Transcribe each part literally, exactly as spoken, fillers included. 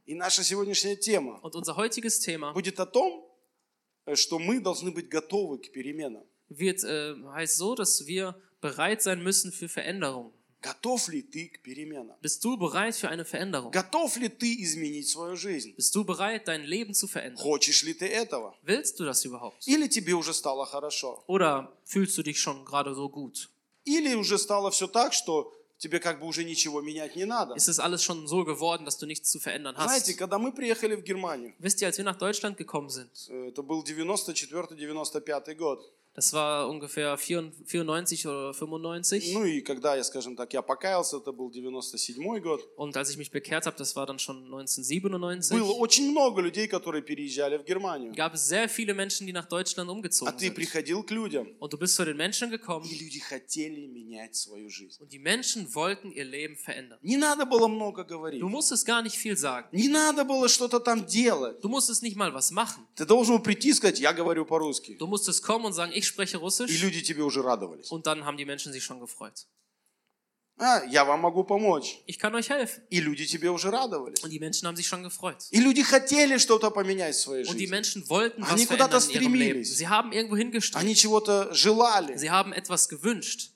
И наша сегодняшняя тема Und unser heutiges Thema будет о том, что мы должны быть готовы к переменам. wird, äh, heißt so, dass wir bereit sein müssen für Veränderung. Готов ли ты к переменам? Bist du bereit für eine Veränderung? Готов ли ты изменить свою жизнь? Bist du bereit, dein Leben zu verändern? Хочешь ли ты этого? Willst du das überhaupt? Или тебе уже стало хорошо? Oder fühlst du dich schon gerade so gut? Или уже стало все так, что тебе как бы уже ничего менять не надо? Ist es alles schon so geworden, dass du nichts zu verändern Знаете, hast? когда мы приехали в Германию, Wisst ihr, als wir nach Deutschland gekommen sind, это был девяносто четвёртый девяносто пятый год, das war ungefähr vierundneunzig oder fünfundneunzig. ну и когда я, скажем так, я покаялся, это был девяносто седьмой год, Und als ich mich bekehrt habe, das war dann schon neunzehnhundertsiebenundneunzig, было очень много людей, которые переезжали в Германию. gab es sehr viele Menschen, die nach Deutschland А umgezogen ты sind. приходил к людям, Und du bist zu den Menschen gekommen и люди хотели менять свою жизнь. und die Menschen wollten ihr Leben verändern. Не надо было много говорить. Du musstest gar nicht viel sagen. Не надо было что-то там делать. Du musstest nicht mal was machen. Ты должен был прийти и сказать, я говорю по-русски. Du musstest kommen und sagen, ich spreche И Russisch. люди тебе уже радовались. Und dann haben die Menschen sich schon gefreut. А, я вам могу помочь. Ich kann euch helfen. И люди тебе уже радовались. Und die Menschen haben sich schon gefreut. И люди хотели что-то поменять в своей Und die жизни. Menschen wollten was Они куда-то verändern in ihrem Leben. стремились. Sie haben irgendwo hingestrebt. Они чего-то желали. Sie haben etwas gewünscht.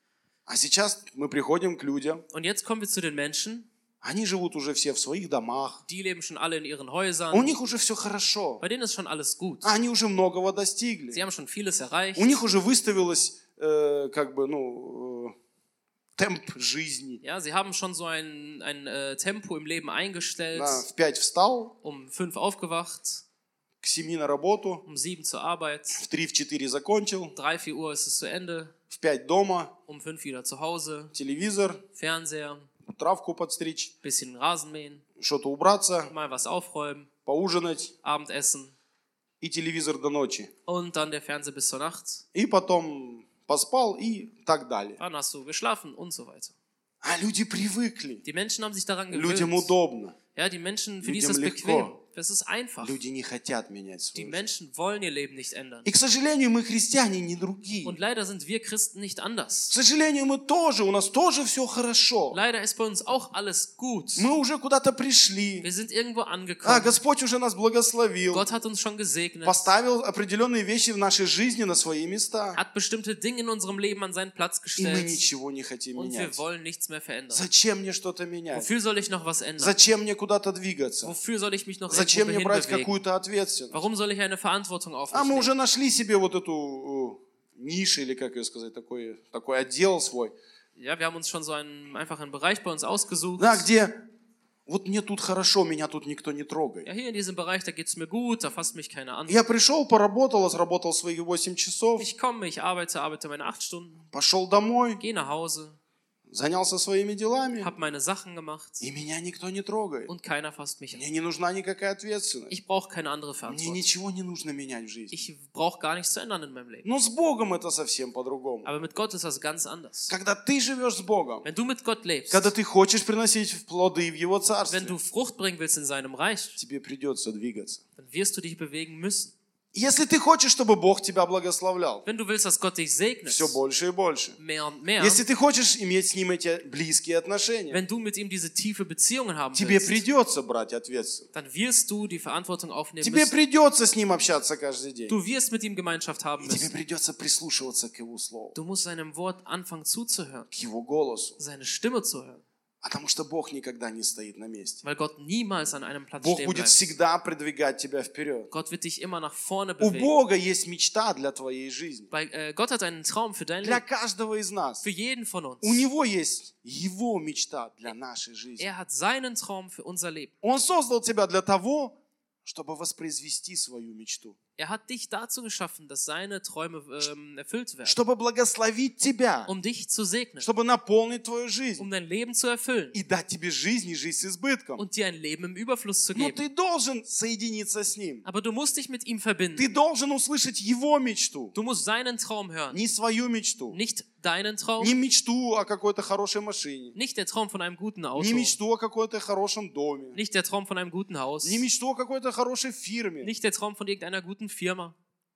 А сейчас мы приходим к людям. Und jetzt kommen wir zu den Menschen, Они живут уже все в своих домах. die leben schon alle in ihren У Häusern. них уже все хорошо. Bei denen ist schon alles gut. Они уже многого достигли. Sie haben schon vieles erreicht. У них уже выставилось э, как бы, ну, э, темп жизни. Ja, sie haben schon so ein, ein äh, Tempo im Leben eingestellt. Да, в пять встал, Um fünf aufgewacht, к семи на работу, um sieben zur Arbeit, в три-четыре закончил, drei, vier Uhr ist es zu Ende, в пять дома, um fünf wieder zu Hause, телевизор, Fernseher, травку подстричь, bisschen Rasen mähen, что-то убраться, mal was aufräumen, поужинать Abendessen и телевизор до ночи. und dann der Fernseher bis zur Nacht. И потом поспал и так далее. Dann hast du geschlafen und so weiter. А люди привыкли. Die Menschen haben sich daran Людям gewöhnt. удобно. Ja, die Menschen, für die ist Людям das легко. bequem. Das ist einfach. Люди не хотят менять Die свою жизнь. Menschen wollen ihr Leben nicht ändern. И, к сожалению, мы христиане не другие. Und leider sind wir Christen nicht К anders. сожалению, мы тоже, у нас тоже все хорошо. Leider ist bei uns auch alles gut. Мы уже куда-то пришли. Wir sind irgendwo А, angekommen. Господь уже нас благословил. Gott hat uns schon gesegnet, Поставил определенные вещи в нашей жизни на свои места. hat bestimmte Dinge in unserem Leben an seinen Platz И мы gestellt ничего не хотим und wir менять. wollen nichts mehr verändern. Зачем мне что-то менять? Wofür soll ich noch was ändern? Зачем мне куда-то двигаться? Wofür soll ich mich noch Зачем мне irgendwo брать hinbewegen? какую-то ответственность? Warum soll ich eine Verantwortung auf А mich мы nehmen? уже нашли себе вот эту э, нишу, или как ее сказать, такой, такой отдел свой. Ja, wir haben uns schon so einen einfachen Bereich bei uns ausgesucht. Да, где вот мне тут хорошо, меня тут никто не трогает. Ja, hier in diesem Bereich, da geht es mir gut, da fasst mich keiner an. Я пришел, поработал, отработал свои восемь часов, Ich komme, ich arbeite, arbeite meine acht Stunden, пошел домой, gehe nach Hause, занялся своими делами, habe meine Sachen gemacht и меня никто не трогает. und keiner fasst mich an. Мне не нужна никакая ответственность. Ich brauche keine andere Мне Verantwortung. ничего не нужно менять в жизни. Ich brauche gar nichts zu ändern in meinem Leben. Но с Богом это совсем по-другому. Aber mit Gott ist das ganz anders. Когда ты живешь с Богом, Wenn du mit Gott lebst, когда ты хочешь приносить плоды в Его wenn Царстве, du Frucht bringen willst in seinem Reich, тебе придется двигаться. dann wirst du dich bewegen müssen. Если ты хочешь, чтобы Бог тебя благословлял, Wenn du willst, dass Gott dich segnet, все больше и больше. mehr und mehr, Если ты хочешь иметь с Ним эти близкие отношения, wenn du mit ihm diese tiefe Beziehungen haben тебе willst, придется брать ответственность. dann wirst du die Verantwortung aufnehmen Тебе müssen. придется с Ним общаться каждый день. Du wirst mit ihm Gemeinschaft haben И тебе müssen. придется прислушиваться к Его Слову, Du musst seinem Wort anfangen zuzuhören, к Его голосу. seine Stimme zu hören, Потому что Бог никогда не стоит на месте. weil Gott niemals an einem Platz Бог stehen будет bleibt. всегда продвигать тебя вперед. Gott wird dich immer nach vorne У bewegen. Бога есть мечта для твоей жизни. Weil, äh, Gott hat einen Traum für dein Для Leben, каждого из нас. für jeden von uns. У Него есть Его мечта для нашей жизни. Er hat seinen Traum für unser Leben. Он создал тебя для того, чтобы воспроизвести свою мечту. Er hat dich dazu geschaffen, dass seine Träume ähm, erfüllt werden, Чтобы благословить тебя. um dich zu segnen, Чтобы наполнить твою жизнь. um dein Leben zu erfüllen И дать тебе жизнь и жизнь с избытком. und dir ein Leben im Überfluss zu Но geben. ты должен соединиться с Ним. Aber du musst dich mit ihm verbinden. Ты должен услышать Его мечту. Du musst seinen Traum hören, Не свою мечту. nicht deinen Traum, Не мечту о какой-то хорошей машине. nicht der Traum von einem guten Auto, Не мечту о какой-то хорошем доме. nicht der Traum von einem guten Haus, Не мечту о какой-то хорошей фирме. nicht der Traum von irgendeiner guten Firma.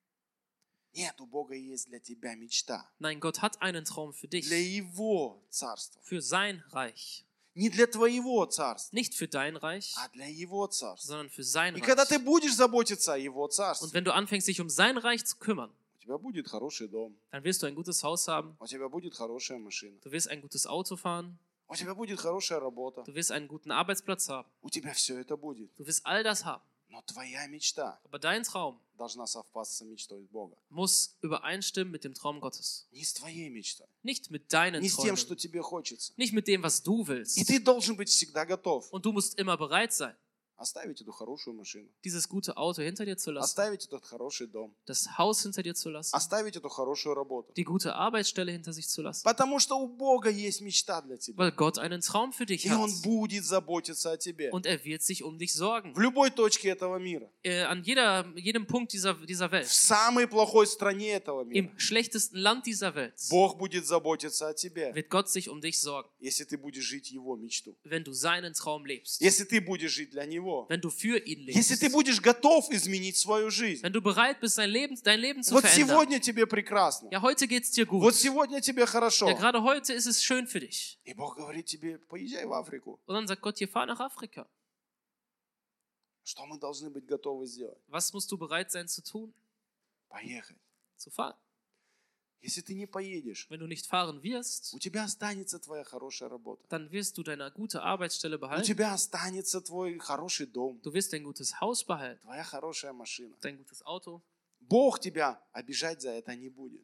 Нет, у Бога есть для тебя мечта. Nein, Gott hat einen Traum für dich, Для Его царства. für sein Reich. не для твоего царства, Nicht für dein Reich, а для Его царства. sondern für sein И когда Reich. ты будешь заботиться о Его Und царстве, wenn du anfängst, dich um sein Reich zu kümmern, у тебя будет хороший дом, dann wirst du ein gutes Haus haben, у тебя будет хорошая машина, du wirst ein gutes Auto fahren, у тебя будет хорошая работа, du wirst einen guten Arbeitsplatz haben, у тебя все это будет. du wirst all das haben. Но твоя мечта Aber dein Traum должна совпасть с мечтой Бога. muss übereinstimmen mit dem Traum Gottes. Не с твоей мечтой, Nicht mit deinen не с тем, что Träumen, тебе хочется. nicht mit dem, was du И willst. ты должен быть всегда готов Und du musst immer bereit sein, оставить эту хорошую машину, dieses gute Auto hinter dir zu lassen, оставить этот хороший дом, das Haus hinter dir zu lassen, оставить эту хорошую работу. die gute Arbeitsstelle hinter sich zu lassen, Потому что у Бога есть мечта для тебя. weil Gott einen Traum für dich И Он hat будет заботиться о тебе. und er wird sich um dich sorgen. В любой точке этого мира. Äh, an jeder, jedem Punkt dieser, dieser В Welt, самой плохой стране этого мира. im schlechtesten Land dieser Welt, Бог будет заботиться о тебе, wird Gott sich um dich sorgen, если ты будешь жить Его мечту. wenn du seinen Traum lebst, Если ты будешь жить для Него. wenn du für ihn Если ты lebst, будешь готов изменить свою жизнь. wenn du bereit bist, dein Leben, dein Leben zu Вот verändern. сегодня тебе прекрасно. Ja, heute geht's dir gut. Вот сегодня тебе хорошо. Ja, gerade heute ist es schön für dich. И Бог говорит тебе, поезжай в Африку. Und dann sagt Gott dir, fahr nach Afrika. Что мы должны быть готовы сделать? Was musst du bereit sein zu tun? Поехать. Zu fahren. Если ты не поедешь, Wenn du nicht fahren wirst, у тебя останется твоя хорошая работа. dann wirst du deine gute Arbeitsstelle У behalten. тебя останется твой хороший дом, Du wirst dein gutes Haus behalten, твоя хорошая машина. dein gutes Auto. Бог тебя обижать за это не будет.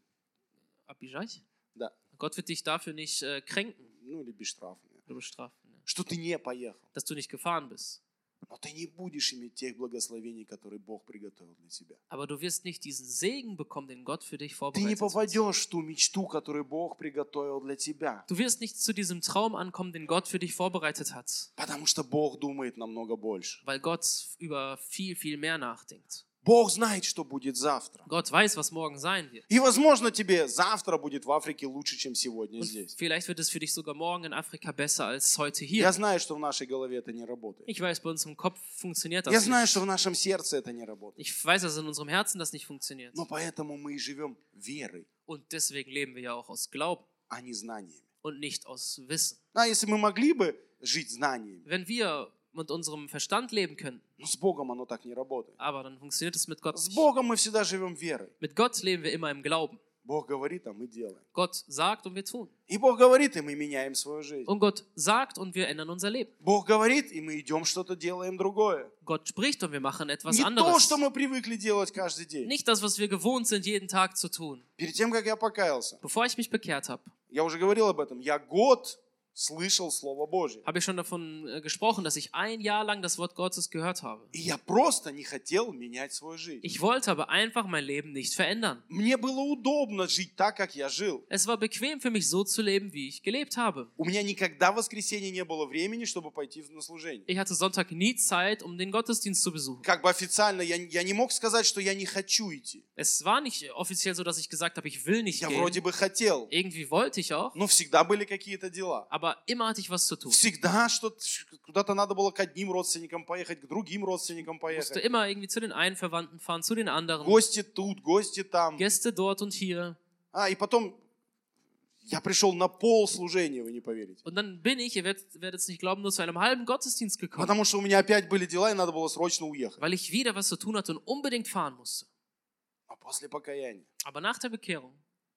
Abijaj? Да. Gott wird dich dafür nicht äh, kränken Ну или без штрафа. oder bestrafen, ne? Что ты не поехал. dass du nicht gefahren bist. Но ты не будешь иметь тех благословений, которые Бог приготовил для тебя. Aber du wirst nicht diesen Segen bekommen, den Gott für dich Ты не vorbereitet hat. попадешь в ту мечту, которую Бог приготовил для тебя. Du wirst nicht zu diesem Traum ankommen, den Gott für dich vorbereitet hat, Потому что Бог думает намного больше. weil Gott über viel, viel mehr nachdenkt. Бог знает, что будет завтра. Gott weiß, was morgen sein wird. И, возможно, тебе завтра будет в Африке лучше, чем сегодня Und здесь. vielleicht wird es für dich sogar morgen in Afrika besser als heute Я hier. знаю, что в нашей голове это не работает. Ich weiß, bei uns im Kopf funktioniert Я das знаю, что nicht. в нашем сердце это не работает. Ich weiß, dass in unserem Herzen das nicht funktioniert. Но поэтому мы и живем верой, Und deswegen leben wir ja auch aus Glauben а не знаниями. und nicht aus Wissen. А если мы могли бы жить знаниями, Wenn wir mit unserem Verstand leben können, но с Богом оно так не работает. aber dann funktioniert es mit Gott С nicht. Богом мы всегда живем верой. Mit Gott leben wir immer im Glauben. Бог говорит, а мы делаем. Gott sagt und wir tun. И Бог говорит, и мы меняем свою жизнь. Und Gott sagt und wir ändern unser Leben. Бог говорит, и мы идем что-то делаем другое. Gott spricht und wir machen etwas Не то, anderes. что мы привыкли делать каждый день. Nicht das, was wir gewohnt sind, jeden Tag zu tun. Перед тем, как я покаялся, Bevor ich mich bekehrt habe, я уже говорил об этом, я год слышал Слово Божье. habe ich schon davon äh, gesprochen, dass ich ein Jahr lang das Wort Gottes gehört habe. И я просто не хотел менять свою жизнь. Ich wollte aber einfach mein Leben nicht verändern. Мне было удобно жить так, как я жил. Es war bequem für mich, so zu leben, wie ich gelebt habe. У меня никогда в воскресенье не было времени, чтобы пойти на служение. Ich hatte Sonntag nie Zeit, um den Gottesdienst zu besuchen. Как бы официально я, я не мог сказать, что я не хочу идти. Es war nicht offiziell so, dass ich gesagt habe, ich will nicht Я gehen. вроде бы хотел, Irgendwie wollte ich auch, но всегда были какие-то дела. aber immer hatte ich was zu tun. Всегда что-то, куда-то надо было к одним родственникам поехать, к другим родственникам Ich musste поехать. immer irgendwie zu den einen Verwandten fahren, zu den anderen. Гости тут, гости там. Gäste dort und hier. А, и потом я пришел на пол служения, вы не поверите. Und dann bin ich, ihr werdet, werdet es nicht glauben, nur zu einem halben Gottesdienst gekommen, Потому что у меня опять были дела, и надо было срочно уехать. weil ich wieder was zu tun hatte und unbedingt fahren musste. А после покаяния, Aber nach der Bekehrung,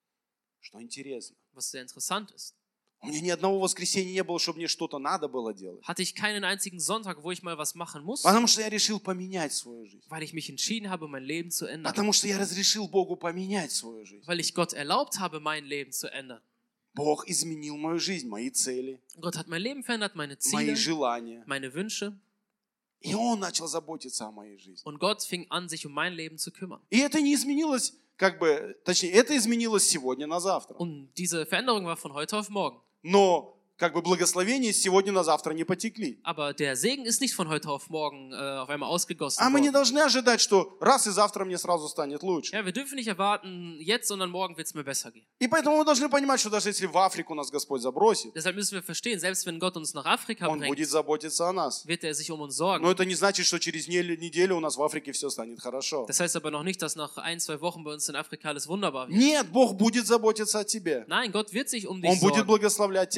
что интересно, was sehr interessant ist, у меня ни одного воскресенья не было, чтобы мне что-то надо было делать. hatte ich keinen einzigen Sonntag, wo ich mal was machen muss, Потому что я решил поменять свою жизнь. weil ich mich entschieden habe, mein Leben zu ändern. Потому что я разрешил Богу поменять свою жизнь. Weil ich Gott erlaubt habe, mein Leben zu ändern. Бог изменил мою жизнь, мои цели, Gott hat mein Leben verändert, meine мои Ziele, желания. meine Wünsche. И Он начал заботиться о моей жизни. Und Gott fing an, sich um mein Leben zu kümmern. И это не изменилось, как бы, точнее, это изменилось сегодня на завтра. Und diese Veränderung war von heute auf morgen. Но как бы благословения сегодня на завтра не потекли. Aber der Segen ist nicht von heute auf morgen äh, auf einmal ausgegossen А мы не worden. должны ожидать, что раз и завтра мне сразу станет лучше. Ja, wir dürfen nicht erwarten, jetzt, sondern morgen wird es mir besser gehen. И поэтому мы должны понимать, что даже если в Африку нас Господь забросит, Deshalb müssen wir verstehen, selbst wenn Gott uns nach Afrika Он bringt, будет заботиться о нас. wird er sich um uns Но sorgen. это не значит, что через нель- неделю у нас в Африке все станет хорошо. Das heißt aber noch nicht, dass nach ein, zwei Wochen bei uns in Afrika alles wunderbar wird. Нет, Бог будет заботиться о тебе. Nein, Gott wird sich um dich Он будет sorgen. благословлять тебя. Er wird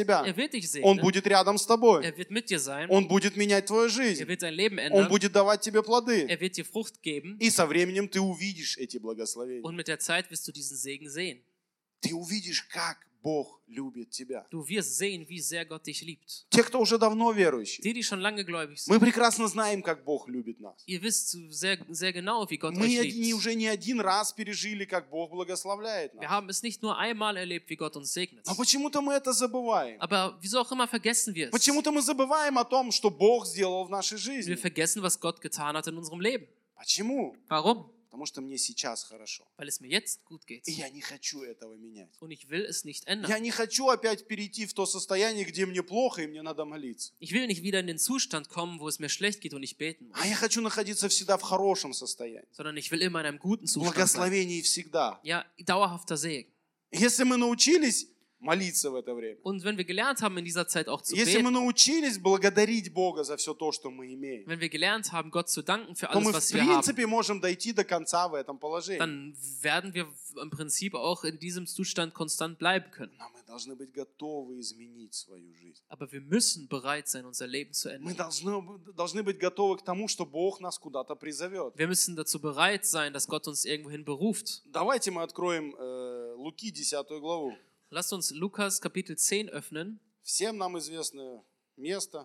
wird dich Он segnen. будет рядом с тобой. Er wird mit dir sein. Он будет менять твою Er жизнь. wird dein Leben Он ändern. будет давать тебе плоды. Er wird dir Frucht geben. И со временем ты увидишь эти Und благословения. mit der Zeit wirst du diesen Segen sehen. Ты увидишь, как Бог любит тебя. Du wirst sehen, wie sehr Gott dich liebt. Те, кто уже давно верующие, Die, die schon lange gläubig sind. мы прекрасно знаем, как Бог любит нас. Ihr wisst sehr, sehr genau, wie Gott Мы euch не- liebt. уже не один раз пережили, как Бог благословляет Wir нас. haben es nicht nur einmal erlebt, wie Gott uns segnet. Но почему-то мы это забываем. Aber wieso auch immer vergessen wir es. Почему-то мы забываем о том, что Бог сделал в нашей Wir жизни. vergessen, was Gott getan hat in unserem Leben. Почему? Warum? Потому что мне сейчас хорошо. Weil es mir jetzt gut geht. И я не хочу этого менять. Und ich will es nicht ändern. Я не хочу опять перейти в то состояние, где мне плохо и мне надо молиться. Ich will nicht wieder in den Zustand kommen, wo es mir schlecht geht und ich beten muss. А я хочу находиться всегда в хорошем состоянии. Sondern ich will immer in einem guten В Zustand sein. благословении всегда. Ja, dauerhafter Segen. Если мы научились молиться в это время, Und wenn wir gelernt haben, in dieser Zeit auch zu если мы beten, научились благодарить Бога за все то, что мы имеем, wenn wir gelernt haben, Gott zu danken für то мы alles, в was wir haben, принципе можем дойти до конца в этом положении. dann werden wir im Prinzip auch in diesem Zustand konstant bleiben können. Но мы должны быть готовы изменить свою жизнь. Aber wir müssen bereit sein, unser Leben zu Мы ändern. должны, должны быть готовы к тому, что Бог нас куда-то призовет. Wir müssen dazu bereit sein, dass Gott uns irgendwohin beruft. Давайте мы откроем э, Луки десятую главу. Lasst uns Lukas Kapitel zehn öffnen. Всем нам известное место.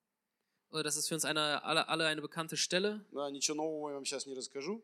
Das ist für uns eine, alle, alle eine bekannte Stelle. Да, ничего нового я вам сейчас не расскажу.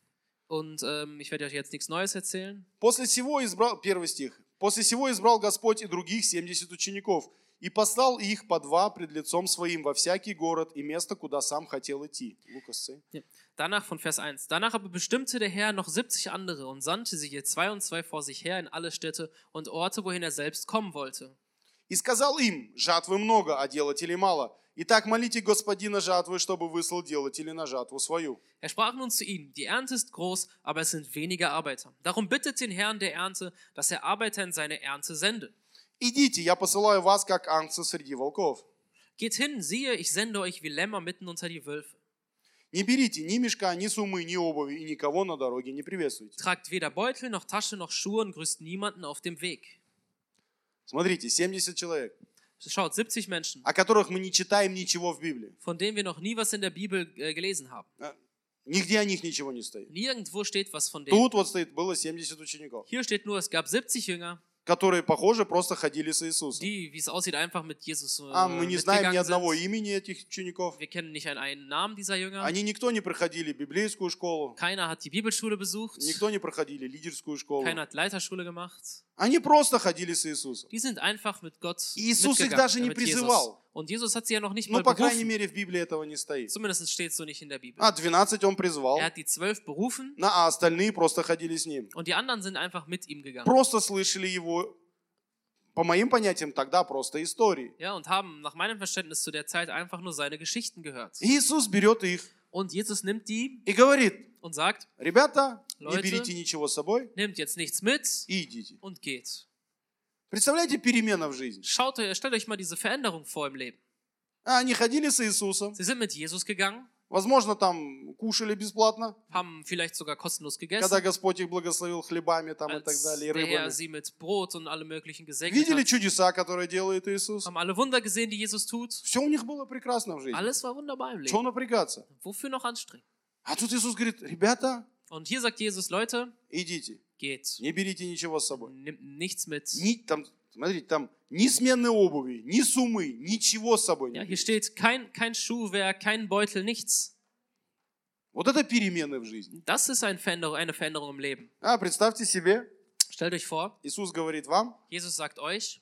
Und ähm, ich werde euch jetzt nichts Neues erzählen. После сего избрал, первый стих. После сего избрал Господь и других семьдесят учеников, и послал их по два пред лицом своим во всякий город и место, куда сам хотел идти. Лукас семь. Ja. Danach von Vers eins. Danach aber bestimmte der Herr noch siebzig andere und sandte sie je zwei und zwei vor sich her in alle Städte und Orte, wohin er selbst kommen wollte. И сказал им: жатвы много, а делателей мало. Итак, молите Господина жатвы, чтобы выслал делателей на жатву свою. Er sprach nun zu ihnen: Die Ernte ist groß, aber es sind wenige Arbeiter. Darum bittet den Herrn der Ernte, dass er Arbeiter in seine Ernte sende. Идите, я посылаю вас, как ангца среди волков. Geht hin, siehe, ich sende euch wie Lämmer mitten unter die Wölfe. Не берите ни мешка, ни сумы, ни обуви, и никого на дороге не приветствуйте. Tragt weder Beutel, noch Tasche, noch Schuhe und grüßt niemanden auf dem Weg. Смотрите, семьдесят человек, Schaut, siebzig Menschen, о которых мы не читаем ничего в Библии. von denen wir noch nie was in der Bibel äh, gelesen haben. Нигде о них ничего не стоит. Nirgendwo steht was von denen. Тут вот стоит, было семьдесят учеников, Hier steht nur, es gab siebzig Jünger, которые, похоже, просто ходили с Иисусом. die, wie es aussieht, einfach mit Jesus äh, А мы не знаем ни mitgegangen одного sind. имени этих учеников. Wir kennen nicht einen, einen Namen dieser Jünger. Они никто не проходили библейскую школу, Keiner hat die Bibelschule besucht. никто не проходили лидерскую школу. Keiner hat Leiterschule gemacht. Они просто ходили с Иисусом. Die sind einfach mit Gott Иисус их mitgegangen, даже не mit Jesus. призывал. Und Jesus hat sie ja noch nicht Ну, mal по крайней berufen. мере, в Библии этого не стоит. Zumindest steht es so nicht in der Bibel. А двенадцать он призвал, Er hat die zwölf berufen ну, а остальные просто ходили с ним. und die anderen sind einfach mit ihm gegangen. Просто слышали его, по моим понятиям, тогда просто истории. Ja, und haben nach meinem Verständnis zu der Zeit einfach nur seine Geschichten gehört. И Иисус берет их Und Jesus nimmt die и говорит: und sagt, ребята, не Leute, берите ничего с собой nehmt jetzt nichts mit и идите. und geht. Представляете, перемена в жизни. Schaut, euch- stellt euch mal diese Veränderung vor im Leben. А они ходили с Иисусом, Sie sind mit Jesus gegangen, возможно, там кушали бесплатно, haben vielleicht sogar kostenlos когда gegessen, Господь их благословил хлебами там и так als далее, и der Herr рыбами. sie mit Brot und allem möglichen gesegnet Видели hat. чудеса, которые делает Иисус. Haben alle Wunder gesehen, die Jesus tut. Все у них было прекрасно в жизни. Alles war wunderbar im Чего Leben. напрягаться? Wofür noch anstrengen? А тут Иисус говорит: ребята, Und hier sagt Jesus, Leute, идите, geht. не берите ничего с собой. Nimmt nichts mit. Ни, там, смотрите, там ни сменной обуви, ни сумы, ничего с собой не Ja, hier берите. steht kein, kein Schuhwerk, kein Beutel, nichts. Вот это перемены в жизни. Das ist eine Veränderung, eine Veränderung im Leben. А, представьте себе, Stellt euch vor, Иисус говорит вам: Jesus sagt euch,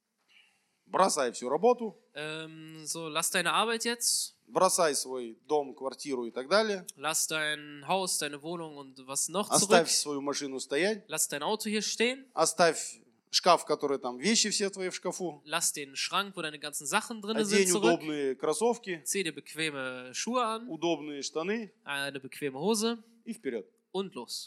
бросай всю работу, ähm, so lass deine Arbeit jetzt, бросай свой дом, квартиру и так далее, lass dein Haus, deine Wohnung und was noch zurück, оставь свою машину стоять, lass dein Auto hier stehen, оставь шкаф, который там, вещи все твои в шкафу, lass den Schrank, wo deine ganzen Sachen drin sind, одень zurück, удобные кроссовки, zieh dir bequeme Schuhe an, удобные штаны eine bequeme Hose и вперед. und los.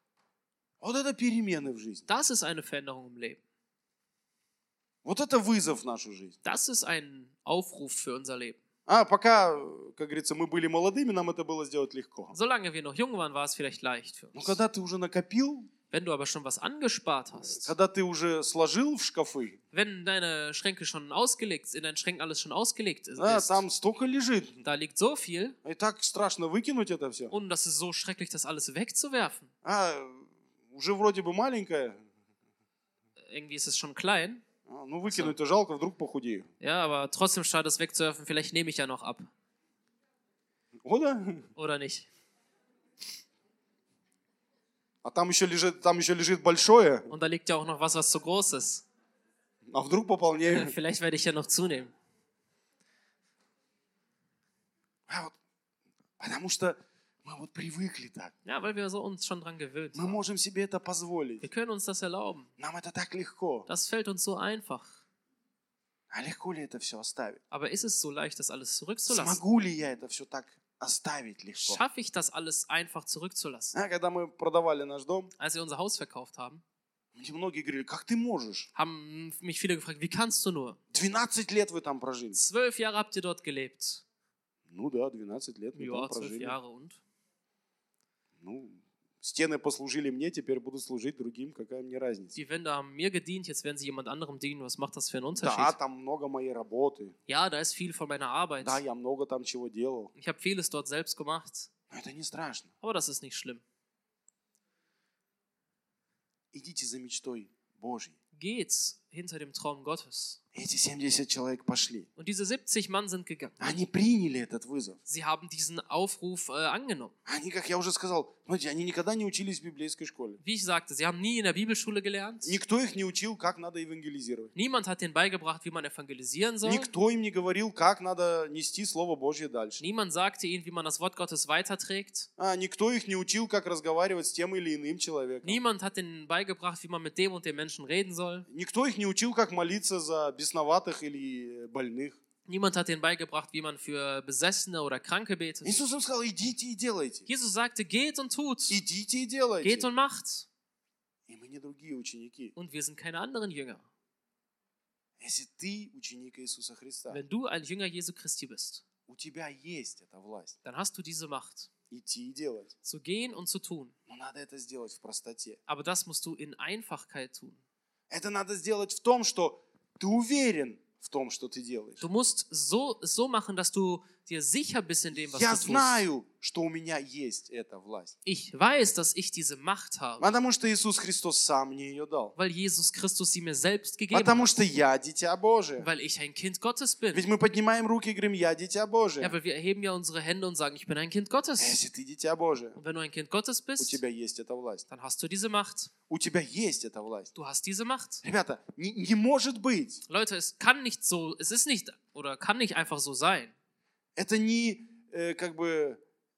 Вот это перемены в жизни. Das ist eine Veränderung im Leben. Вот это вызов в нашу жизнь. Das ist ein Aufruf für unser Leben. А пока, как говорится, мы были молодыми, нам это было сделать легко. Solange wir noch jung waren, war es vielleicht leicht für Но uns. когда ты уже накопил, Wenn du aber schon was angespart hast, когда ты уже сложил в шкафы, wenn deine Schränke schon ausgelegt, in deinen Schränken alles schon ausgelegt ist, да, там столько лежит. da liegt so viel И так страшно выкинуть это все. und das ist so schrecklich, das alles wegzuwerfen. А уже вроде бы маленькое. Irgendwie ist es schon klein, А, ну выкинуть-то жалко, вдруг похудею. ja, aber trotzdem statt es wegzuwerfen, vielleicht nehme ich ja noch ab. Ода? Oder nicht? А там еще лежит, там еще лежит большое. Und da liegt ja auch noch was, was zu groß ist. А вдруг пополнее. Vielleicht werde ich ja noch zunehmen. А вот, потому что мы вот привыкли так. Ja, weil wir so uns schon dran gewöhnt Мы haben. можем себе это позволить. Wir können uns das erlauben. Нам это так легко. Das fällt uns so einfach. А легко ли это все оставить? Aber ist es so leicht, das alles zurückzulassen? Смогу ли я это все так оставить легко? Schaffe ich das alles einfach zurückzulassen? А, когда мы продавали наш дом, Als wir unser Haus verkauft haben, мне многие говорили, как ты можешь? haben mich viele gefragt, wie kannst du nur? двенадцать лет вы там прожили. Zwölf Jahre habt ihr dort gelebt. Ну да, двенадцать лет мы Ja, там zwölf прожили. Jahre und? Ну, стены послужили мне, теперь будут служить другим, какая мне разница? Die Wände haben mir gedient, jetzt werden sie jemand anderem dienen. Was macht das für einen Да, Unterschied? там много моей работы. Ja, da ist viel von meiner Arbeit. Да, я много там чего делал. Ich habe vieles dort selbst gemacht. Но это не страшно. Aber das ist nicht schlimm. Идите за мечтой Божьей. Geht hinter dem Traum Gottes. Эти семьдесят человек пошли. Und diese siebzig Mann sind gegangen. Они приняли этот вызов. Sie haben diesen Aufruf äh, angenommen. Они, как я уже сказал, смотрите, они никогда не учились в библейской школе. Wie ich sagte, sie haben nie in der Bibelschule gelernt. Никто их не учил, как надо евангелизировать. Niemand hat ihnen beigebracht, wie man evangelisieren soll. Никто им не говорил, как надо нести Слово Божье дальше. Niemand sagte ihnen, wie man das Wort Gottes weiterträgt. А, никто их не учил, как разговаривать с тем или иным человеком. Niemand hat ihnen beigebracht, wie man mit dem und dem Menschen reden soll. Никто их не учил, как молиться за бесноватых или больных. Niemand hat ihnen beigebracht, wie man für Besessene oder Kranke betet. Иисус им сказал, идите и делайте. Jesus sagte, geht und tut. Идите и Geht делайте. und macht. И мы не другие ученики. Und wir sind keine anderen Jünger. Если ты ученик Иисуса Христа, Wenn du ein Jünger Jesu Christi bist, у тебя есть эта власть. dann hast du diese Macht, Идти и делать. zu gehen und zu tun. Но надо это сделать в простоте. Aber das musst du in Einfachkeit tun. Это надо сделать в том, что ты уверен в том, что ты делаешь. Du musst so, so machen, dass du dir sicher bist in dem, was Я du tust. знаю, что у меня есть эта власть. Ich weiß, dass ich diese Macht habe, Потому что Иисус Христос сам мне ее дал. weil Jesus Christus sie mir selbst gegeben Потому hat. что я дитя Божие. Weil ich ein Kind Gottes bin. Ведь мы поднимаем руки и говорим, я дитя Божие. Ja, weil wir erheben ja unsere Hände und sagen, ich bin ein Kind Gottes. Если ты дитя Божие, Und wenn du ein Kind Gottes у bist, тебя есть эта власть. dann hast du diese Macht. У тебя есть эта власть. Du hast diese Macht. Ребята, не, не может быть. Leute, es kann nicht so, es ist nicht oder kann nicht einfach so sein. Это не э, как бы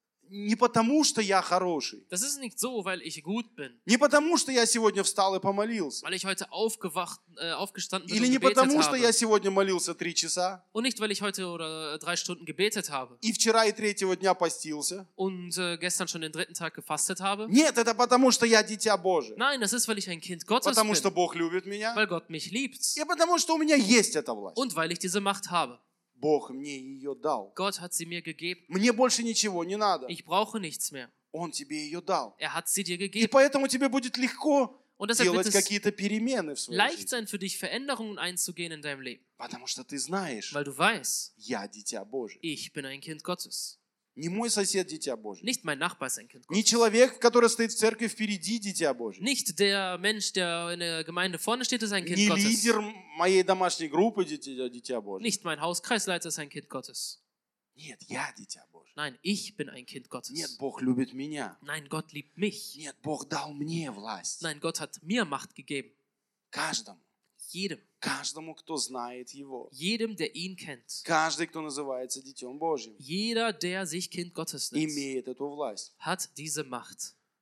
не потому, что я хороший. Das ist nicht so, weil ich gut bin, Не потому, что я сегодня встал и помолился. weil ich heute aufgewacht, äh, aufgestanden bin Или und не gebetet потому, что я habe. сегодня молился три часа. Und nicht, weil ich heute oder drei Stunden gebetet habe И вчера и третьего дня постился. und äh, gestern schon den dritten Tag gefastet habe. Нет, это потому, что я дитя Божие. Nein, das ist, weil ich ein Kind Gottes Потому что bin, Бог любит меня. weil Gott mich liebt И потому, что у меня есть эта власть. und weil ich diese Macht habe. Бог мне ее дал. Gott hat sie mir gegeben. Мне больше ничего не надо. Ich brauche nichts mehr. Он тебе ее дал. Er hat sie dir И gegeben. поэтому тебе будет легко Und deshalb wird делать es какие-то перемены в своей leicht жизни. sein für dich, Veränderungen einzugehen in deinem Leben, Потому что ты знаешь, weil du weißt, я дитя Божие. ich bin ein Kind Gottes. Не мой сосед дитя Божие. Nicht mein Nachbar ist ein Kind Не Gottes. человек, который стоит в церкви впереди, дитя Божие. Nicht der Mensch, der in der Gemeinde vorne steht, ist ein Kind Не Gottes. лидер моей домашней группы, дитя, дитя Божие. Nicht mein Hauskreisleiter ist ein Kind Gottes. Нет, я дитя Божие. Nein, ich bin ein Kind Gottes. Нет, Бог любит меня. Nein, Gott liebt mich. Нет, Бог дал мне власть. Nein, Gott hat mir Macht gegeben. Каждому. Jedem. Каждому, кто знает Его. Jedem, der ihn kennt. Каждый, кто называется Детем Божьим, Jeder, der sich Kind Gottes nennt, имеет эту власть. hat diese Macht.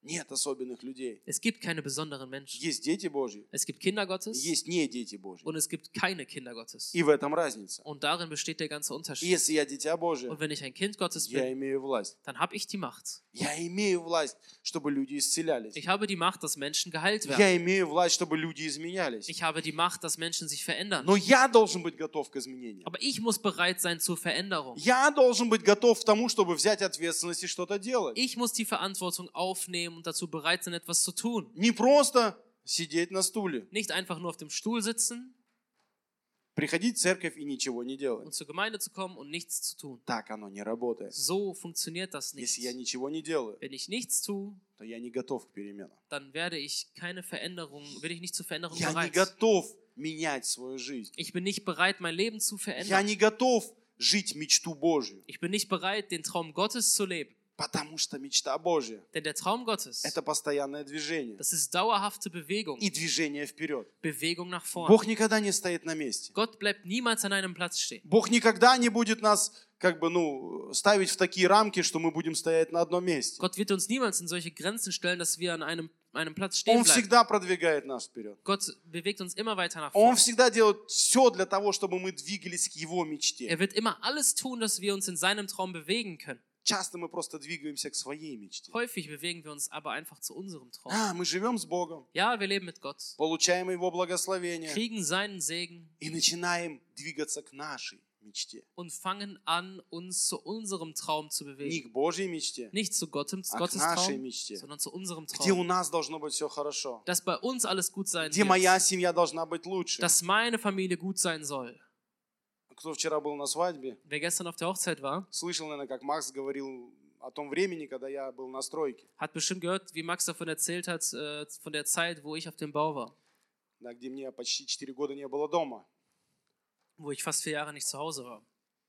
Нет особенных людей. Es gibt keine besonderen Menschen. Есть дети Божьи, Es gibt Kinder Gottes есть не дети Божьи. und es gibt keine Kinder Gottes. И в этом разница. Und darin besteht der ganze И Unterschied. если я дитя Божье, Und wenn ich ein Kind Gottes я bin, имею власть. dann habe ich die Macht. Я имею власть, чтобы люди исцелялись. Ich habe die Macht, dass Menschen geheilt werden. Я имею власть, чтобы люди изменялись. Ich habe die Macht, dass Menschen sich verändern. Но я должен быть готов к изменениям. Aber ich muss bereit sein zur Veränderung. Я должен быть готов к тому, чтобы взять ответственность и что-то делать. Ich muss die Verantwortung aufnehmen und dazu bereit sein, etwas zu tun. Не просто сидеть на стуле, Nicht einfach nur auf dem Stuhl sitzen приходить в церковь и ничего не делать. und zur Gemeinde zu kommen und nichts zu tun. Так оно не работает. So funktioniert das nicht. Если я ничего не делаю, Wenn ich nichts tue, то я не готов к переменам. dann werde ich keine Veränderung, werde ich nicht zur Veränderung Я не bereit. готов менять свою жизнь. Ich bin nicht bereit, mein Leben zu Я verändern. не готов жить мечту Божью. Ich bin nicht bereit, den Traum Gottes zu leben. Потому что мечта Божья Denn der Traum Gottes, – это постоянное движение. das ist dauerhafte Bewegung. И движение вперед. Bewegung nach vorne. Бог никогда не стоит на месте. Gott bleibt niemals an einem Platz stehen. Бог никогда не будет нас как бы, ну, ставить в такие рамки, что мы будем стоять на одном месте. Gott wird uns niemals in solche Grenzen stellen, dass wir an einem, einem Platz stehen Он bleiben. всегда продвигает нас вперед. Gott bewegt uns immer weiter nach Он vorne. всегда делает все для того, чтобы мы двигались к Его мечте. Er wird immer alles tun, dass wir uns in seinem Traum bewegen können. Часто мы просто двигаемся к своей мечте. Häufig bewegen wir uns aber einfach zu unserem Traum. А, мы живем с Богом, Ja, wir leben mit Gott, получаем Его благословение kriegen seinen Segen и начинаем двигаться к нашей мечте. und fangen an, uns zu unserem Traum zu Не bewegen. к Божьей мечте, Nicht zu Gottes, а к Gottes нашей Traum, мечте, sondern zu unserem где у Traum. нас должно быть все хорошо, Dass bei uns alles gut sein где моя wird. семья должна быть лучше. Dass meine Familie gut sein soll. Кто вчера был на свадьбе, Wer gestern auf der Hochzeit war, слышал, наверное, как Макс говорил о том времени, когда я был на стройке, hat bestimmt gehört, wie Max davon erzählt hat, äh, von der Zeit, wo ich auf dem Bau war. да, где мне почти четыре года не было дома. Wo ich fast vier Jahre nicht zu Hause war.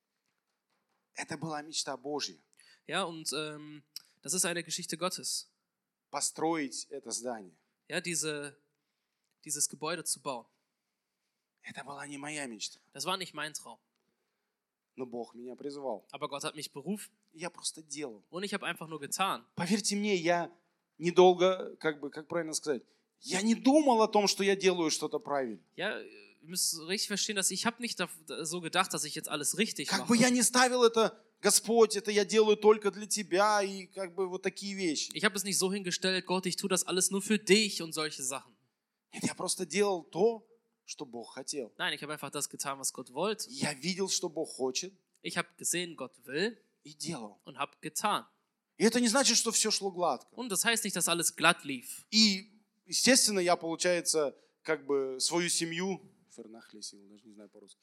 Это была мечта Божья. Ja, und ähm, das ist eine Geschichte Gottes. Построить это здание. Ja, diese, dieses Gebäude zu bauen. Это была не моя мечта. Das war nicht mein Traum. Но Бог меня призвал. Aber Gott hat mich berufen И я просто делал. und ich habe einfach nur getan. Поверьте мне, я недолго, как бы, как правильно сказать, я не думал о том, что я делаю что-то правильно. Ja, ihr müsst richtig verstehen, dass ich habe nicht da, so gedacht, dass ich jetzt alles richtig Как бы mache. я не ставил это, Господь, это я делаю только для Тебя, и как бы вот такие вещи. Ich habe es nicht so hingestellt, Gott, ich tue das alles nur für dich und solche Sachen. Нет, я просто делал то, что Бог хотел. Nein, ich habe einfach das getan, was Gott wollte. Я видел, что Бог хочет, Ich habe gesehen, Gott will и делал. und habe getan. И это не значит, что все шло gладко. Und das heißt nicht, dass alles glatt lief. И, естественно, я, получается, как бы свою семью, фернахлесил, даже не знаю по-русски,